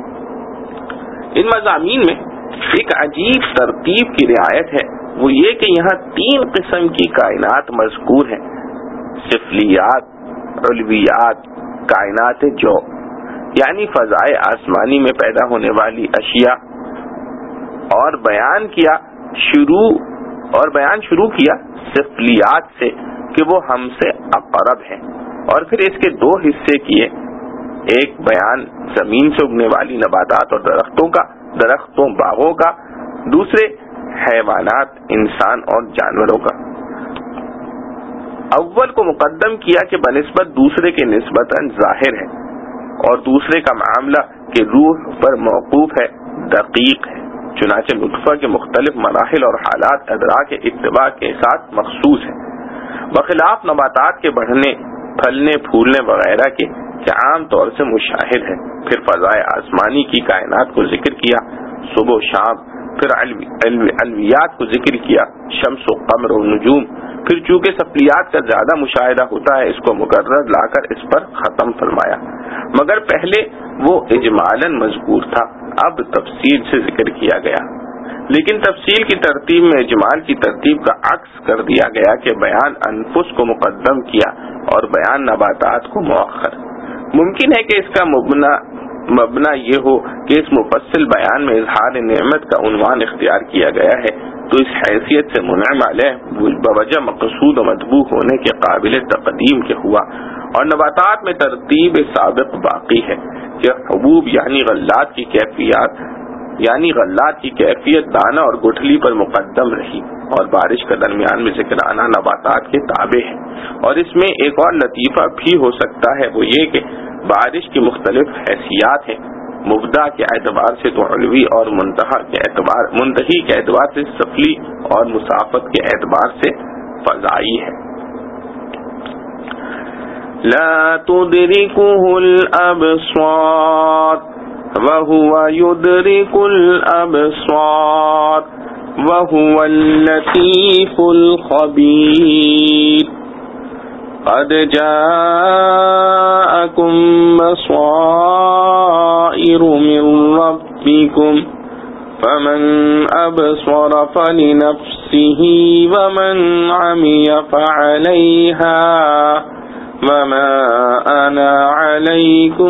ان مضامین میں ایک عجیب ترتیب کی رعایت ہے، وہ یہ کہ یہاں تین قسم کی کائنات مذکور ہیں، سفلیات، علویات، کائنات جو، یعنی فضائے آسمانی میں پیدا ہونے والی اشیاء، اور بیان کیا شروع اور بیان شروع کیا سفلیات سے کہ وہ ہم سے اقرب ہیں، اور پھر اس کے دو حصے کیے، ایک بیان زمین سے اگنے والی نباتات اور درختوں کا درختوں باغوں کا، دوسرے حیوانات، انسان اور جانوروں کا۔ اول کو مقدم کیا کہ بنسبت دوسرے کے نسبتاً ظاہر ہے، اور دوسرے کا معاملہ کہ روح پر موقوف ہے، دقیق ہے، چنانچہ نطفہ کے مختلف مراحل اور حالات ادراک اتباع کے ساتھ مخصوص ہے، بخلاف نباتات کے بڑھنے، پھلنے، پھولنے وغیرہ کے کہ عام طور سے مشاہد ہے۔ پھر فضائے آسمانی کی کائنات کو ذکر کیا صبح و شام، پھر علویات کو ذکر کیا شمس و قمر و نجوم، پھر چونکہ سفلیات کا زیادہ مشاہدہ ہوتا ہے اس کو مقرر لا کر اس پر ختم فرمایا، مگر پہلے وہ اجمالاً مذکور تھا، اب تفصیل سے ذکر کیا گیا، لیکن تفصیل کی ترتیب میں اجمال کی ترتیب کا عکس کر دیا گیا کہ بیان انفس کو مقدم کیا اور بیان نباتات کو مؤخر۔ ممکن ہے کہ اس کا مبنا مبنا یہ ہو کہ اس مفصل بیان میں اظہار نعمت کا عنوان اختیار کیا گیا ہے تو اس حیثیت سے منعم علیہ بوجہ مقصود و مطبوع ہونے کے قابل تقدیم کے ہوا، اور نباتات میں ترتیب سابق باقی ہے کہ حبوب یعنی غلات کی کیفیات یعنی غلات کی کیفیت دانہ اور گٹھلی پر مقدم رہی، اور بارش کا درمیان میں ذکر آنا نباتات کے تابع ہے۔ اور اس میں ایک اور لطیفہ بھی ہو سکتا ہے، وہ یہ کہ بارش کی مختلف حیثیات ہیں، مبدا کے اعتبار سے تو علوی اور منتہا کے اعتبار منتہی کے اعتبار سے سفلی اور مسافت کے اعتبار سے فضائی ہے۔ لا تدركه الابصار وهو يدرك الابصار وهو اللطيف الخبير۔ قد جاءكم بصائر من ربكم فمن أبصر فلنفسه ومن عمي فعليها وما أنا عليكم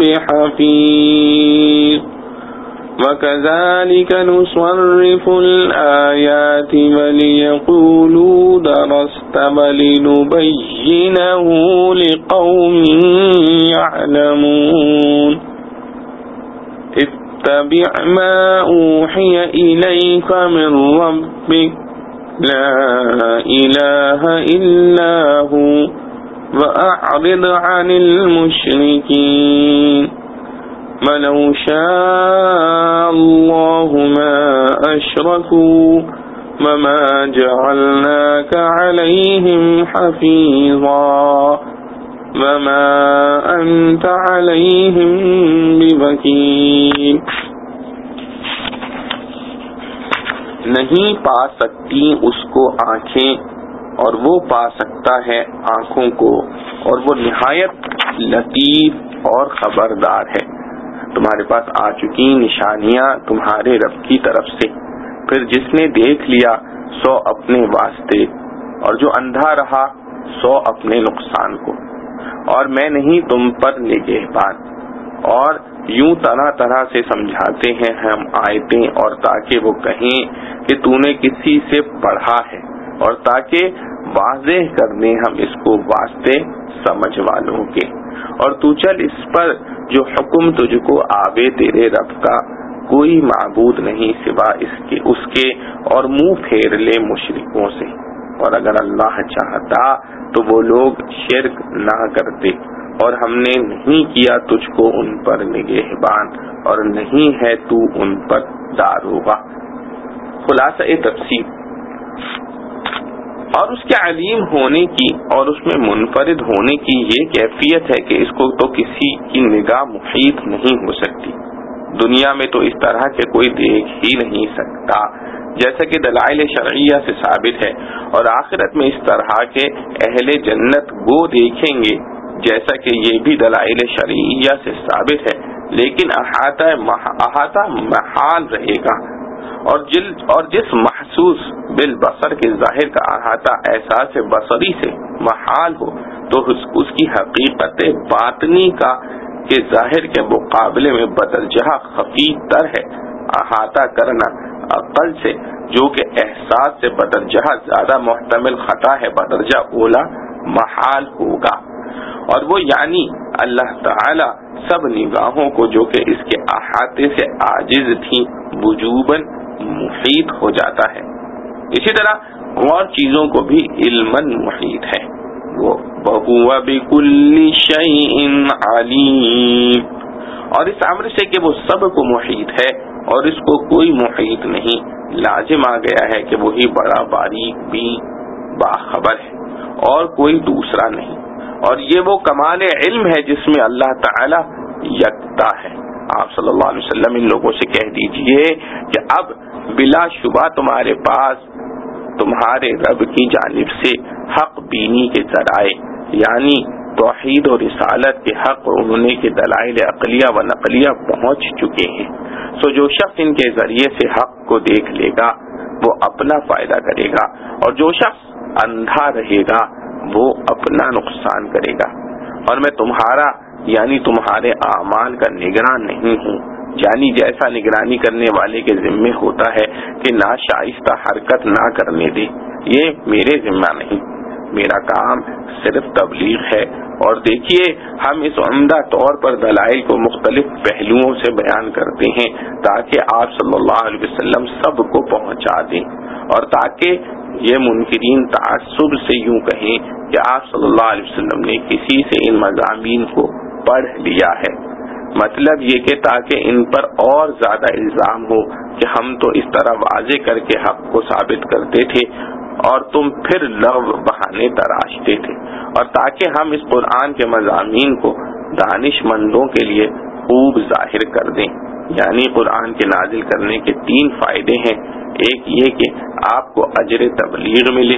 بحفيظ وكذلك نصرف الآيات وليقولوا درست ولنبينه لقوم يعلمون اتبع ما أوحي إليك من ربك لا إله إلا هو وأعرض عن المشركين وَلَوْ شَاءَ اللَّهُ مَا أَشْرَكُوا وَمَا جَعَلْنَاكَ عَلَيْهِمْ حَفِيظًا وَمَا أَنْتَ عَلَيْهِمْ بِوَكِيلٍ. نہیں پا سکتی اس کو آنکھیں اور وہ پا سکتا ہے آنکھوں کو، اور وہ نہایت لطیف اور خبردار ہے. تمہارے پاس آ چکی نشانیاں تمہارے رب کی طرف سے، پھر جس نے دیکھ لیا سو اپنے واسطے، اور جو اندھا رہا سو اپنے نقصان کو. اور میں نہیں تم پر نگہبان. اور یوں طرح طرح سے سمجھاتے ہیں ہم آیتیں، اور تاکہ وہ کہیں کہ تو نے کسی سے پڑھا ہے، اور تاکہ واضح کر دیں ہم اس کو واسطے سمجھ والوں کے. اور تو چل اس پر جو حکم تجھ کو آوے تیرے رب کا، کوئی معبود نہیں سوا اس کے اس کے اور منہ پھیر لے مشرکوں سے. اور اگر اللہ چاہتا تو وہ لوگ شرک نہ کرتے، اور ہم نے نہیں کیا تجھ کو ان پر نگہبان، اور نہیں ہے تو ان پر داروغہ. خلاصہ تفسیر. اور اس کے علیم ہونے کی اور اس میں منفرد ہونے کی یہ کیفیت ہے کہ اس کو تو کسی کی نگاہ محیط نہیں ہو سکتی. دنیا میں تو اس طرح کے کوئی دیکھ ہی نہیں سکتا، جیسا کہ دلائل شرعیہ سے ثابت ہے. اور آخرت میں اس طرح کے اہل جنت وہ دیکھیں گے جیسا کہ یہ بھی دلائل شرعیہ سے ثابت ہے، لیکن احاطہ احاطہ محال رہے گا. اور جل اور جس محسوس بالبصر کے ظاہر کا احاطہ احساس بصری سے محال ہو، تو اس کی حقیقت باطنی کا کے ظاہر کے مقابلے میں بدرجہ خفی تر ہے. احاطہ کرنا عقل سے، جو کہ احساس سے بدرجہ زیادہ محتمل خطا ہے، بدرجہ اولا محال ہوگا. اور وہ یعنی اللہ تعالی سب نگاہوں کو جو کہ اس کے احاطے سے عاجز تھیں وجوباً محیط ہو جاتا ہے. اسی طرح اور چیزوں کو بھی علماً محیط ہے. وہ وَهُوَ بِكُلِّ شَيْءٍ عَلِيمٌ. اور اس امر سے کہ وہ سب کو محیط ہے اور اس کو کوئی محیط نہیں، لازم آ گیا ہے کہ وہی بڑا باریک بھی باخبر ہے اور کوئی دوسرا نہیں. اور یہ وہ کمال علم ہے جس میں اللہ تعالی یکتا ہے. آپ صلی اللہ علیہ وسلم ان لوگوں سے کہہ دیجئے کہ اب بلا شبہ تمہارے پاس تمہارے رب کی جانب سے حق بینی کے ذرائع یعنی توحید و رسالت کے حق ہونے کے دلائل عقلیہ و نقلیہ پہنچ چکے ہیں. سو جو شخص ان کے ذریعے سے حق کو دیکھ لے گا وہ اپنا فائدہ کرے گا، اور جو شخص اندھا رہے گا وہ اپنا نقصان کرے گا. اور میں تمہارا یعنی تمہارے اعمال کا نگراں نہیں ہوں، یعنی جیسا نگرانی کرنے والے کے ذمے ہوتا ہے کہ ناشائستہ حرکت نہ کرنے دے، یہ میرے ذمہ نہیں. میرا کام صرف تبلیغ ہے. اور دیکھیے ہم اس عمدہ طور پر دلائل کو مختلف پہلوؤں سے بیان کرتے ہیں تاکہ آپ صلی اللہ علیہ وسلم سب کو پہنچا دیں، اور تاکہ یہ منکرین تعصب سے یوں کہیں کہ آپ صلی اللہ علیہ وسلم نے کسی سے ان مضامین کو پڑھ لیا ہے. مطلب یہ کہ تاکہ ان پر اور زیادہ الزام ہو کہ ہم تو اس طرح واضح کر کے حق کو ثابت کرتے تھے اور تم پھر لغو بہانے تراشتے تھے، اور تاکہ ہم اس قرآن کے مضامین کو دانش مندوں کے لیے خوب ظاہر کر دیں. یعنی قرآن کے نازل کرنے کے تین فائدے ہیں. ایک یہ کہ آپ کو اجر تبلیغ ملے،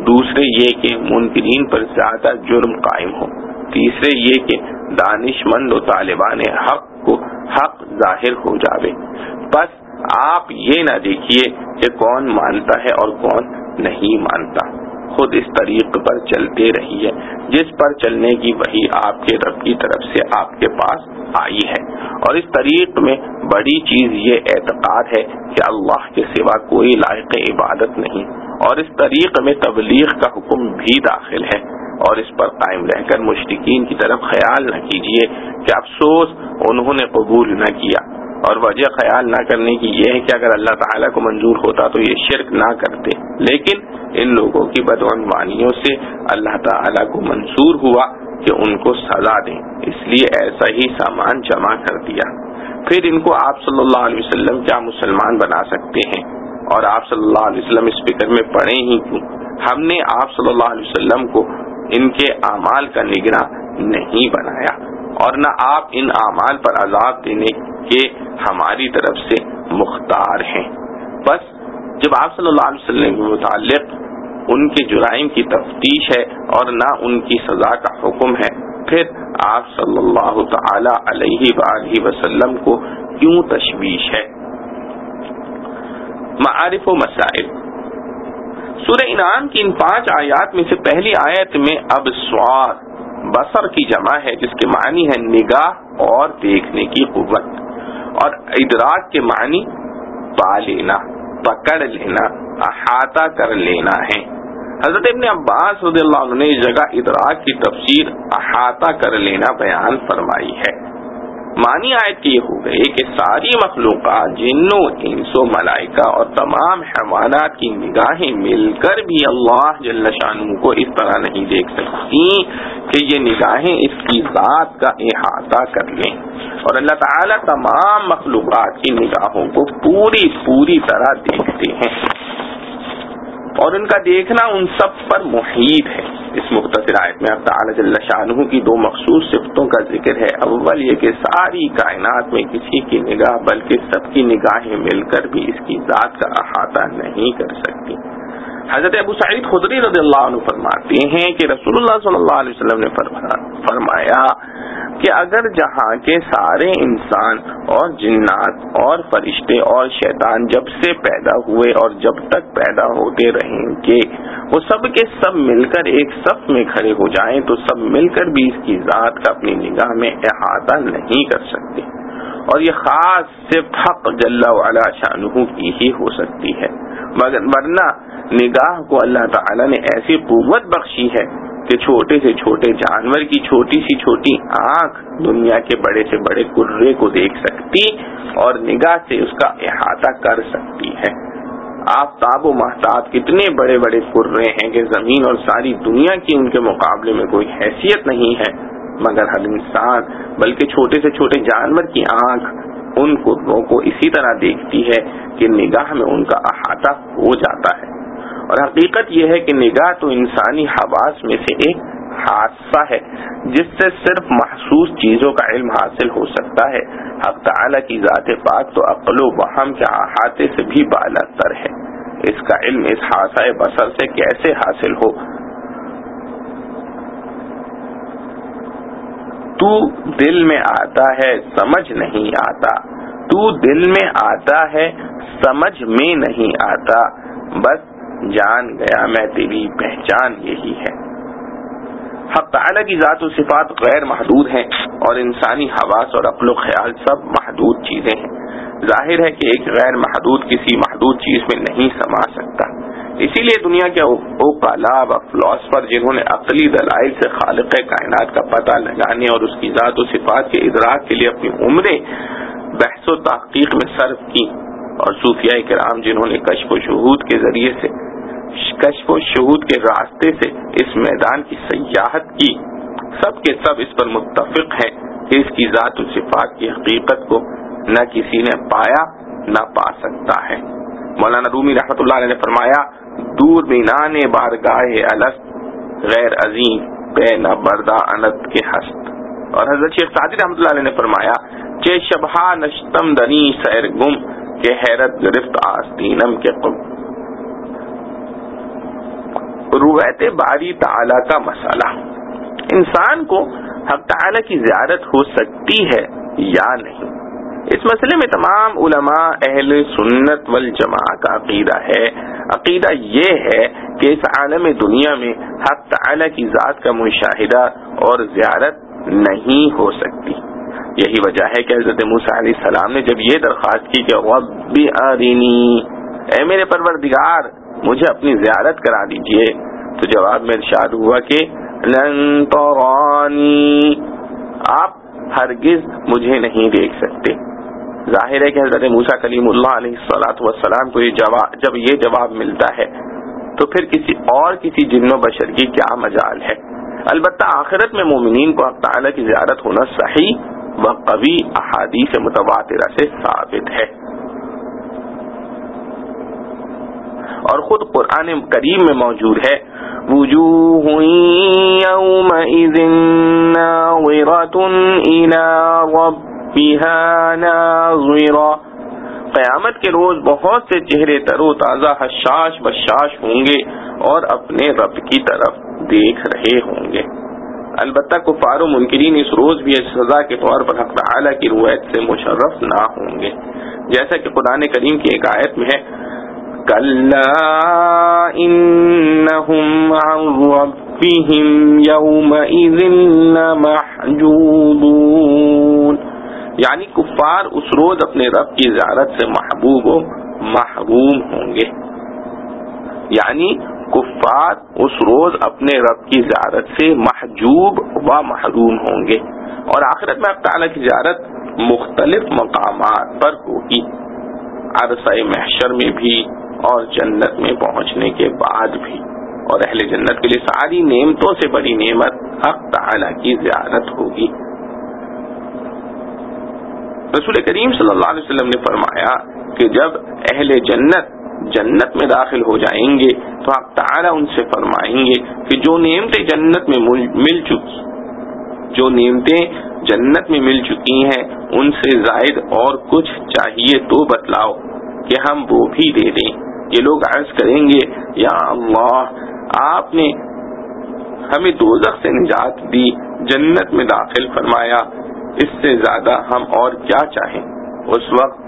دوسرے یہ کہ منکرین پر زیادہ جرم قائم ہو، تیسرے یہ کہ دانش مند و طالبان حق کو حق ظاہر ہو جاوے۔ بس آپ یہ نہ دیکھیے کہ کون مانتا ہے اور کون نہیں مانتا، خود اس طریق پر چلتے رہیے جس پر چلنے کی وحی آپ کے رب کی طرف سے آپ کے پاس آئی ہے، اور اس طریق میں بڑی چیز یہ اعتقاد ہے کہ اللہ کے سوا کوئی لائق عبادت نہیں، اور اس طریق میں تبلیغ کا حکم بھی داخل ہے، اور اس پر قائم رہ کر مشرکین کی طرف خیال نہ کیجیے کہ افسوس انہوں نے قبول نہ کیا، اور وجہ خیال نہ کرنے کی یہ ہے کہ اگر اللہ تعالیٰ کو منظور ہوتا تو یہ شرک نہ کرتے، لیکن ان لوگوں کی بدعنوانیوں سے اللہ تعالیٰ کو منظور ہوا کہ ان کو سزا دیں، اس لیے ایسا ہی سامان جمع کر دیا۔ پھر ان کو آپ صلی اللہ علیہ وسلم کیا مسلمان بنا سکتے ہیں، اور آپ صلی اللہ علیہ وسلم اس فکر میں پڑے ہی کیوں؟ ہم نے آپ صلی اللہ علیہ وسلم کو ان کے اعمال کا نگراں نہیں بنایا، اور نہ آپ ان اعمال پر عذاب دینے کے ہماری طرف سے مختار ہیں۔ بس جب آپ صلی اللہ علیہ وسلم کے متعلق ان کے جرائم کی تفتیش ہے اور نہ ان کی سزا کا حکم ہے، پھر آپ صلی اللہ تعالی علیہ وآلہ وسلم کو کیوں تشویش ہے؟ معارف و مسائل۔ سورہ انعام کی ان پانچ آیات میں سے پہلی آیت میں ابصار بصر کی جمع ہے، جس کے معنی ہے نگاہ اور دیکھنے کی قوت، اور ادراک کے معنی پا لینا، پکڑ لینا، احاطہ کر لینا ہے۔ حضرت ابن عباس رضی اللہ عنہ نے اس جگہ ادراک کی تفسیر احاطہ کر لینا بیان فرمائی ہے۔ معنی آیت کی یہ ہو گئی کہ ساری مخلوقات، جنوں، انس و ملائکہ اور تمام حیوانات کی نگاہیں مل کر بھی اللہ جل شانہ کو اس طرح نہیں دیکھ سکتی کہ یہ نگاہیں اس کی ذات کا احاطہ کر لیں، اور اللہ تعالیٰ تمام مخلوقات کی نگاہوں کو پوری پوری طرح دیکھتے ہیں، اور ان کا دیکھنا ان سب پر محیط ہے۔ اس مختصر آیت میں اب تعالی جل شانہ کی دو مخصوص صفتوں کا ذکر ہے۔ اول یہ کہ ساری کائنات میں کسی کی نگاہ بلکہ سب کی نگاہیں مل کر بھی اس کی ذات کا احاطہ نہیں کر سکتی۔ حضرت ابو سعید خدری رضی اللہ عنہ فرماتے ہیں کہ رسول اللہ صلی اللہ علیہ وسلم نے فرمایا کہ اگر جہاں کے سارے انسان اور جنات اور فرشتے اور شیطان جب سے پیدا ہوئے اور جب تک پیدا ہوتے رہیں گے وہ سب کے سب مل کر ایک صف میں کھڑے ہو جائیں تو سب مل کر بھی اس کی ذات کا اپنی نگاہ میں احاطہ نہیں کر سکتے، اور یہ خاص صرف حق جل وعلا شانہ کی ہی ہو سکتی ہے، مگر ورنہ نگاہ کو اللہ تعالیٰ نے ایسی قوت بخشی ہے کہ چھوٹے سے چھوٹے جانور کی چھوٹی سی چھوٹی آنکھ دنیا کے بڑے سے بڑے کرے کو دیکھ سکتی اور نگاہ سے اس کا احاطہ کر سکتی ہے۔ آفتاب و مہتاب کتنے بڑے بڑے کرے ہیں کہ زمین اور ساری دنیا کی ان کے مقابلے میں کوئی حیثیت نہیں ہے، مگر ہر انسان بلکہ چھوٹے سے چھوٹے جانور کی آنکھ ان کروں کو اسی طرح دیکھتی ہے کہ نگاہ میں ان کا احاطہ ہو جاتا ہے۔ اور حقیقت یہ ہے کہ نگاہ تو انسانی حواس میں سے ایک حادثہ ہے جس سے صرف محسوس چیزوں کا علم حاصل ہو سکتا ہے۔ حق تعالی کی ذات پاک تو عقل و وہم کے احاطے سے بھی بالا تر ہے، اس کا علم اس حاسہ بصر سے کیسے حاصل ہو؟ تو دل میں آتا ہے سمجھ نہیں آتا، تو دل میں آتا ہے سمجھ میں نہیں آتا، بس جان گیا میں تیری پہچان یہی ہے۔ حق تعالی کی ذات و صفات غیر محدود ہیں اور انسانی حواس اور عقل و خیال سب محدود چیزیں ہیں۔ ظاہر ہے کہ ایک غیر محدود کسی محدود چیز میں نہیں سما سکتا، اسی لیے دنیا کے عقلاء و فلاسفر جنہوں نے عقلی دلائل سے خالق کائنات کا پتہ لگانے اور اس کی ذات و صفات کے ادراک کے لیے اپنی عمریں بحث و تحقیق میں صرف کی، اور صوفیاء کرام جنہوں نے کشف و شہود کے ذریعے سے کشف و شہود کے راستے سے اس میدان کی سیاحت کی، سب کے سب اس پر متفق ہیں کہ اس کی ذات و صفات کی حقیقت کو نہ کسی نے پایا نہ پا سکتا ہے۔ مولانا رومی رحمۃ اللہ علیہ نے فرمایا، دور بینان بارگاہ الست غیر عظیم بے نہ بردا انت کے ہست، اور حضرت شیخ سعدی رحمۃ اللہ علیہ نے فرمایا، چے شبہ نشتم دنی سیر گم کہ حیرت گرفت آستینم کے قم۔ روایت باری تعالی کا مسئلہ، انسان کو حق تعالی کی زیارت ہو سکتی ہے یا نہیں؟ اس مسئلے میں تمام علماء اہل سنت والجماع کا عقیدہ ہے عقیدہ یہ ہے کہ اس عالم دنیا میں حق تعالی کی ذات کا مشاہدہ اور زیارت نہیں ہو سکتی۔ یہی وجہ ہے کہ حضرت موسیٰ علیہ السلام نے جب یہ درخواست کی کہ رب ارنی، اے میرے پروردگار مجھے اپنی زیارت کرا دیجئے، تو جواب میں ارشاد ہوا کہ لن ترانی، آپ ہرگز مجھے نہیں دیکھ سکتے۔ ظاہر ہے کہ حضرت موسیٰ کلیم اللہ علیہ الصلوۃ والسلام کو یہ جواب جب یہ جواب ملتا ہے تو پھر کسی اور کسی جن و بشر کی کیا مجال ہے؟ البتہ آخرت میں مومنین کو حق تعالی کی زیارت ہونا صحیح و قوی احادیث متواترہ سے ثابت ہے، اور خود قرآن کریم میں موجود ہے وجوہ یومئذ ناظرۃ الی ربها ناظرہ، قیامت کے روز بہت سے چہرے تر و تازہ حشاش بشاش ہوں گے اور اپنے رب کی طرف دیکھ رہے ہوں گے۔ البتہ کفار و منکرین اس روز بھی اس سزا کے طور پر حق تعالی کی روایت سے مشرف نہ ہوں گے، جیسا کہ قرآن کریم کی ایک آیت میں ہے کَلَّا إِنَّهُمْ عَنْ رَبِّهِمْ يَوْمَئِذٍ لَمَحْجُوبُونَ، یعنی کفار اس روز اپنے رب کی زیارت سے محبوب و محروم ہوں گے، یعنی کفار اس روز اپنے رب کی زیارت سے محجوب و محروم ہوں گے۔ اور آخرت میں حق تعالی کی زیارت مختلف مقامات پر ہوگی، عرصہ محشر میں بھی اور جنت میں پہنچنے کے بعد بھی، اور اہل جنت کے لیے ساری نعمتوں سے بڑی نعمت حق تعالی کی زیارت ہوگی۔ رسول کریم صلی اللہ علیہ وسلم نے فرمایا کہ جب اہل جنت جنت میں داخل ہو جائیں گے تو حق تعالی ان سے فرمائیں گے کہ جو نعمتیں جنت میں مل چکی جو نعمتیں جنت میں مل چکی ہیں ان سے زائد اور کچھ چاہیے تو بتلاؤ کہ ہم وہ بھی دے دیں۔ یہ لوگ عرض کریں گے یا اللہ، آپ نے ہمیں دوزخ سے نجات دی، جنت میں داخل فرمایا، اس سے زیادہ ہم اور کیا چاہیں؟ اس وقت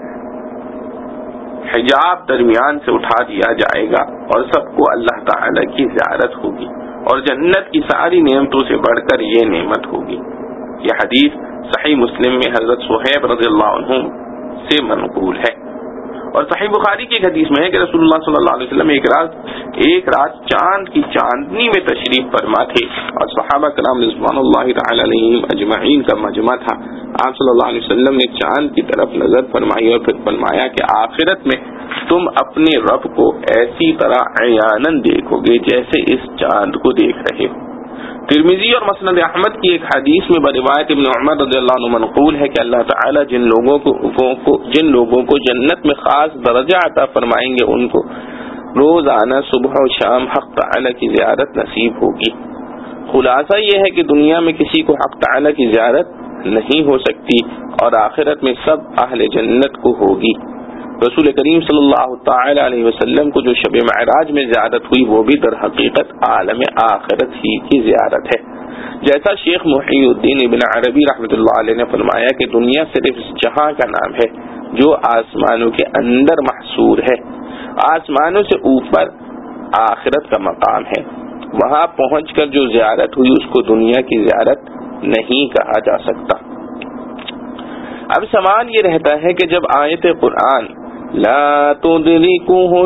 حجاب درمیان سے اٹھا دیا جائے گا اور سب کو اللہ تعالی کی زیارت ہوگی، اور جنت کی ساری نعمتوں سے بڑھ کر یہ نعمت ہوگی۔ یہ حدیث صحیح مسلم میں حضرت صہیب رضی اللہ عنہ سے منقول ہے، اور صحیح بخاری کی ایک حدیث میں ہے کہ رسول اللہ صلی اللہ علیہ وسلم ایک رات ایک رات چاند کی چاندنی میں تشریف فرما تھے، اور صحابہ کرام رضوان اللہ تعالی علیہم اجمعین کا مجمع تھا۔ آپ صلی اللہ علیہ وسلم نے چاند کی طرف نظر فرمائی اور پھر فرمایا کہ آخرت میں تم اپنے رب کو ایسی طرح عیاناً دیکھو گے جیسے اس چاند کو دیکھ رہے ہو۔ ترمذی اور مسند احمد کی ایک حدیث میں بروایت ابن عمر رضی اللہ عنہ منقول ہے کہ اللہ تعالی جن لوگوں کو جن لوگوں کو جنت میں خاص درجہ عطا فرمائیں گے ان کو روزانہ صبح و شام حق تعالی کی زیارت نصیب ہوگی۔ خلاصہ یہ ہے کہ دنیا میں کسی کو حق تعالی کی زیارت نہیں ہو سکتی، اور آخرت میں سب اہل جنت کو ہوگی۔ رسول کریم صلی اللہ تعالی علیہ وسلم کو جو شب معراج میں زیارت ہوئی وہ بھی در حقیقت عالم آخرت ہی کی زیارت ہے، جیسا شیخ محی الدین ابن عربی رحمۃ اللہ علیہ نے فرمایا کہ دنیا صرف اس جہاں کا نام ہے جو آسمانوں کے اندر محصور ہے، آسمانوں سے اوپر آخرت کا مقام ہے، وہاں پہنچ کر جو زیارت ہوئی اس کو دنیا کی زیارت نہیں کہا جا سکتا۔ اب سوال یہ رہتا ہے کہ جب آیت قرآن لا تدرکہ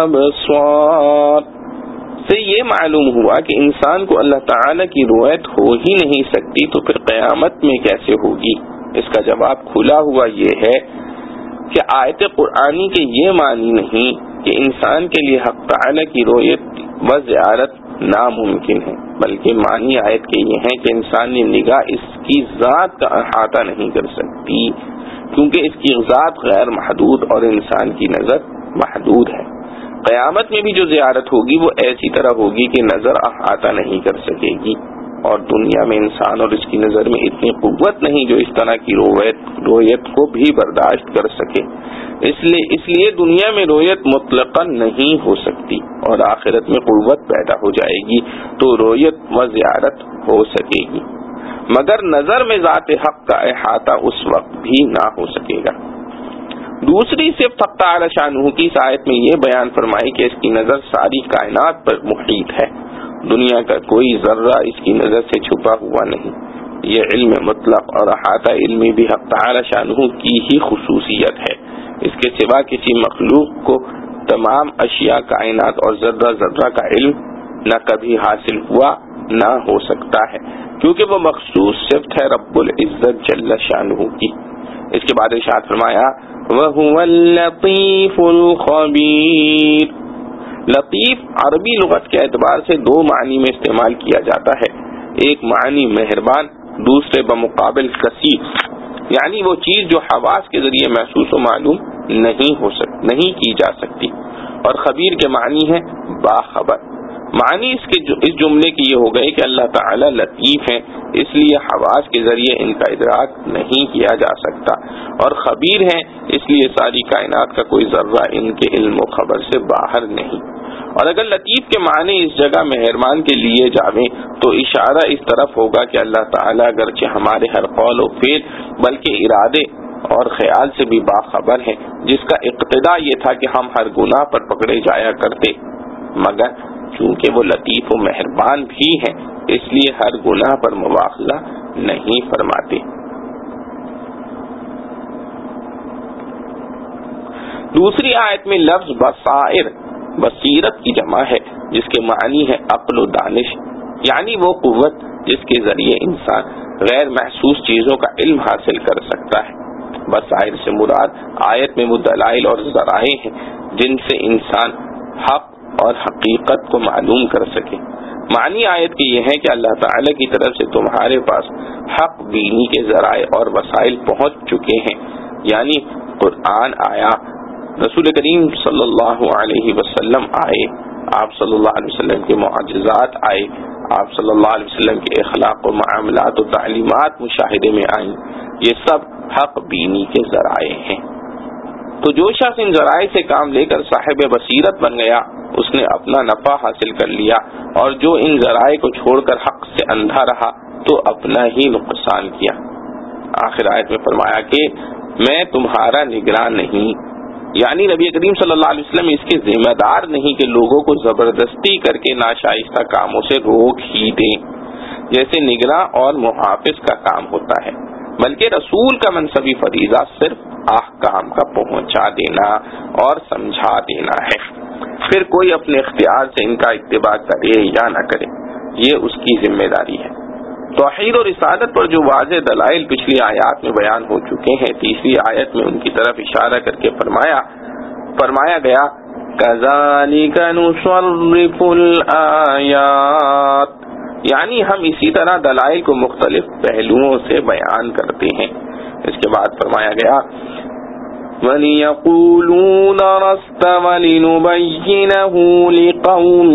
الابصار سے یہ معلوم ہوا کہ انسان کو اللہ تعالی کی رؤیت ہو ہی نہیں سکتی تو پھر قیامت میں کیسے ہوگی؟ اس کا جواب کھلا ہوا یہ ہے کہ آیت قرآنی کے یہ معنی نہیں کہ انسان کے لیے حق تعالی کی رؤیت و زیارت ناممکن ہے، بلکہ معنی آیت کے یہ ہیں کہ انسانی نگاہ اس کی ذات کا احاطہ نہیں کر سکتی، کیونکہ اس کی ذات غیر محدود اور انسان کی نظر محدود ہے۔ قیامت میں بھی جو زیارت ہوگی وہ ایسی طرح ہوگی کہ نظر احاطہ نہیں کر سکے گی، اور دنیا میں انسان اور اس کی نظر میں اتنی قوت نہیں جو اس طرح کی رویت رویت کو بھی برداشت کر سکے، اس لیے اس لیے دنیا میں رویت مطلقاً نہیں ہو سکتی۔ اور آخرت میں قوت پیدا ہو جائے گی تو رویت و زیارت ہو سکے گی، مگر نظر میں ذات حق کا احاطہ اس وقت بھی نہ ہو سکے گا۔ دوسری صفت حق تعالی شانہ کی اس آیت میں یہ بیان فرمائی کہ اس کی نظر ساری کائنات پر محیط ہے، دنیا کا کوئی ذرہ اس کی نظر سے چھپا ہوا نہیں۔ یہ علم مطلق اور احاطہ علمی بھی حق تعالی شانہ کی ہی خصوصیت ہے، اس کے سوا کسی مخلوق کو تمام اشیاء کائنات اور ذرہ ذرہ کا علم نہ کبھی حاصل ہوا نہ ہو سکتا ہے، کیونکہ وہ مخصوص صفت ہے رب العزت جل شانہ کی۔ اس کے بعد ارشاد فرمایا وَهُوَ اللَّطِيفُ الْخَبِيرُ۔ لطیف عربی لغت کے اعتبار سے دو معنی میں استعمال کیا جاتا ہے، ایک معنی مہربان، دوسرے بمقابل کثیر، یعنی وہ چیز جو حواس کے ذریعے محسوس و معلوم نہیں ہو سک نہیں کی جا سکتی، اور خبیر کے معنی ہے باخبر۔ معنی اس کے اس جملے کی یہ ہو گئی کہ اللہ تعالی لطیف ہیں، اس لیے حواس کے ذریعے ان کا ادراک نہیں کیا جا سکتا، اور خبیر ہیں اس لیے ساری کائنات کا کوئی ذرہ ان کے علم و خبر سے باہر نہیں۔ اور اگر لطیف کے معنی اس جگہ مہربان کے لیے جاویں تو اشارہ اس طرف ہوگا کہ اللہ تعالی اگرچہ ہمارے ہر قول و فعل بلکہ ارادے اور خیال سے بھی باخبر ہے، جس کا اقتضا یہ تھا کہ ہم ہر گناہ پر پکڑے جایا کرتے، مگر چونکہ وہ لطیف و مہربان بھی ہیں اس لیے ہر گناہ پر مواخذہ نہیں فرماتے۔ دوسری آیت میں لفظ بصائر بصیرت کی جمع ہے، جس کے معنی ہے عقل و دانش، یعنی وہ قوت جس کے ذریعے انسان غیر محسوس چیزوں کا علم حاصل کر سکتا ہے۔ بصائر سے مراد آیت میں وہ دلائل اور ذرائع ہیں جن سے انسان حق اور حقیقت کو معلوم کر سکے۔ معنی آیت کی یہ ہے کہ اللہ تعالی کی طرف سے تمہارے پاس حق بینی کے ذرائع اور وسائل پہنچ چکے ہیں، یعنی قرآن آیا، رسول کریم صلی اللہ علیہ وسلم آئے، آپ صلی اللہ علیہ وسلم کے معجزات آئے، آپ صلی اللہ علیہ وسلم کے اخلاق و معاملات و تعلیمات مشاہدے میں آئیں، یہ سب حق بینی کے ذرائع ہیں۔ تو جو شخص ان ذرائع سے کام لے کر صاحب بصیرت بن گیا اس نے اپنا نفع حاصل کر لیا، اور جو ان ذرائع کو چھوڑ کر حق سے اندھا رہا تو اپنا ہی نقصان کیا۔ آخر آیت میں فرمایا کہ میں تمہارا نگراں نہیں، یعنی نبی کریم صلی اللہ علیہ وسلم اس کے ذمہ دار نہیں کہ لوگوں کو زبردستی کر کے ناشائستہ کاموں سے روک ہی دیں، جیسے نگراں اور محافظ کا کام ہوتا ہے، بلکہ رسول کا منصبی فریضہ صرف احکام کا پہنچا دینا اور سمجھا دینا ہے، پھر کوئی اپنے اختیار سے ان کا اتباع کرے یا نہ کرے، یہ اس کی ذمہ داری ہے۔ توحید اور رسالت پر جو واضح دلائل پچھلی آیات میں بیان ہو چکے ہیں، تیسری آیت میں ان کی طرف اشارہ کر کے فرمایا فرمایا گیا کذالک نصرف الآیات، یعنی ہم اسی طرح دلائل کو مختلف پہلوؤں سے بیان کرتے ہیں۔ اس کے بعد فرمایا گیا وَلِيَقُولُوا دَرَسْتَ وَلِنُبَيِّنَهُ لِقَوْمٍ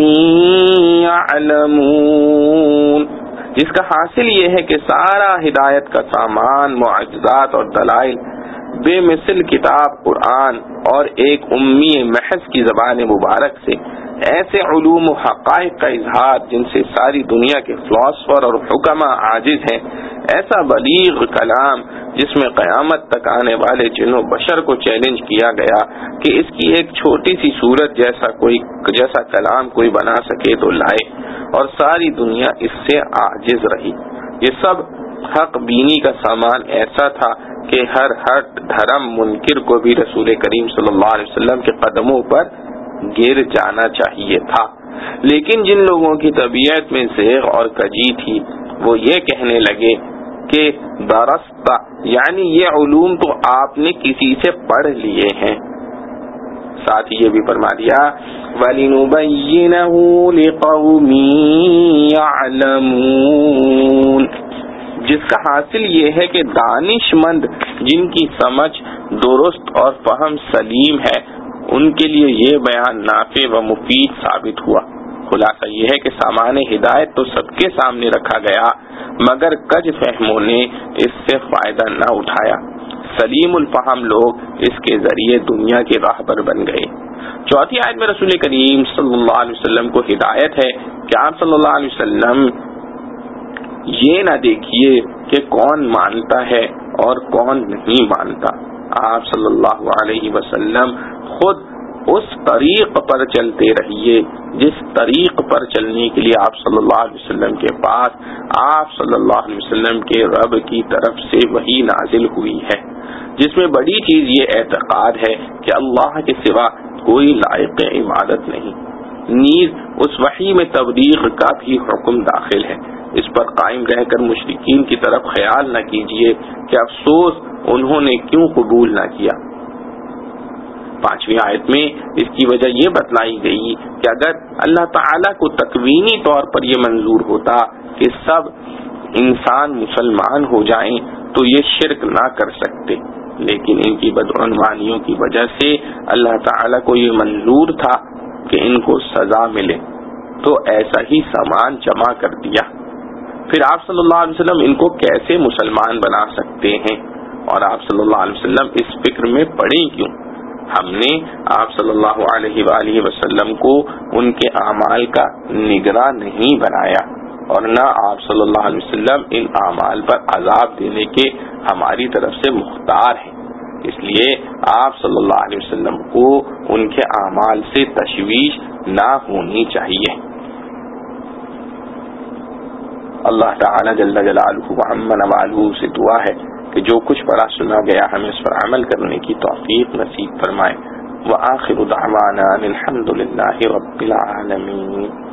يَعْلَمُونَ، جس کا حاصل یہ ہے کہ سارا ہدایت کا سامان، معجزات اور دلائل بے مثل کتاب قرآن اور ایک امی محض کی زبان مبارک سے ایسے علوم و حقائق کا اظہار جن سے ساری دنیا کے فلاسفر اور حکما عاجز ہیں، ایسا بلیغ کلام جس میں قیامت تک آنے والے جن و بشر کو چیلنج کیا گیا کہ اس کی ایک چھوٹی سی صورت جیسا کوئی جیسا کلام کوئی بنا سکے تو لائے، اور ساری دنیا اس سے عاجز رہی۔ یہ سب حق بینی کا سامان ایسا تھا کہ ہر ہر دھرم منکر کو بھی رسول کریم صلی اللہ علیہ وسلم کے قدموں پر گر جانا چاہیے تھا، لیکن جن لوگوں کی طبیعت میں زیغ اور کجی تھی وہ یہ کہنے لگے کہ درستہ، یعنی یہ علوم تو آپ نے کسی سے پڑھ لیے ہیں۔ ساتھ ہی یہ بھی فرما دیا وَلِنُبَيِّنَهُ لِقَوْمٍ يَعْلَمُونَ، جس کا حاصل یہ ہے کہ دانش مند جن کی سمجھ درست اور فہم سلیم ہے ان کے لیے یہ بیان نافع و مفید ثابت ہوا۔ خلاصہ یہ ہے کہ سامان ہدایت تو سب کے سامنے رکھا گیا، مگر کج فہموں نے اس سے فائدہ نہ اٹھایا۔ سلیم الفہم لوگ اس کے ذریعے دنیا کے راہبر بن گئے۔ چوتھی آیت میں رسول کریم صلی اللہ علیہ وسلم کو ہدایت ہے کہ آپ صلی اللہ علیہ وسلم یہ نہ دیکھیے کہ کون مانتا ہے اور کون نہیں مانتا، آپ صلی اللہ علیہ وسلم خود اس طریق پر چلتے رہیے جس طریق پر چلنے کے لیے آپ صلی اللہ علیہ وسلم کے پاس آپ صلی اللہ علیہ وسلم کے رب کی طرف سے وحی نازل ہوئی ہے، جس میں بڑی چیز یہ اعتقاد ہے کہ اللہ کے سوا کوئی لائق عبادت نہیں۔ نیز اس وحی میں تبلیغ کا بھی حکم داخل ہے۔ اس پر قائم رہ کر مشرکین کی طرف خیال نہ کیجیے کہ افسوس انہوں نے کیوں قبول نہ کیا۔ پانچویں آیت میں اس کی وجہ یہ بتلائی گئی کہ اگر اللہ تعالیٰ کو تکوینی طور پر یہ منظور ہوتا کہ سب انسان مسلمان ہو جائیں تو یہ شرک نہ کر سکتے، لیکن ان کی بدعنوانیوں کی وجہ سے اللہ تعالیٰ کو یہ منظور تھا کہ ان کو سزا ملے، تو ایسا ہی سامان جمع کر دیا۔ پھر آپ صلی اللہ علیہ وسلم ان کو کیسے مسلمان بنا سکتے ہیں، اور آپ صلی اللہ علیہ وسلم اس فکر میں پڑے کیوں؟ ہم نے آپ صلی اللہ علیہ وآلہ وسلم کو ان کے اعمال کا نگراں نہیں بنایا، اور نہ آپ صلی اللہ علیہ وسلم ان اعمال پر عذاب دینے کے ہماری طرف سے مختار ہیں، اس لیے آپ صلی اللہ علیہ وسلم کو ان کے اعمال سے تشویش نہ ہونی چاہیے۔ اللہ تعالی جل جلالہ وعم نوالہ سے دعا ہے کہ جو کچھ پڑھا سنا گیا ہمیں اس پر عمل کرنے کی توفیق نصیب فرمائے۔ وآخر دعوانا الحمد للہ رب العالمین۔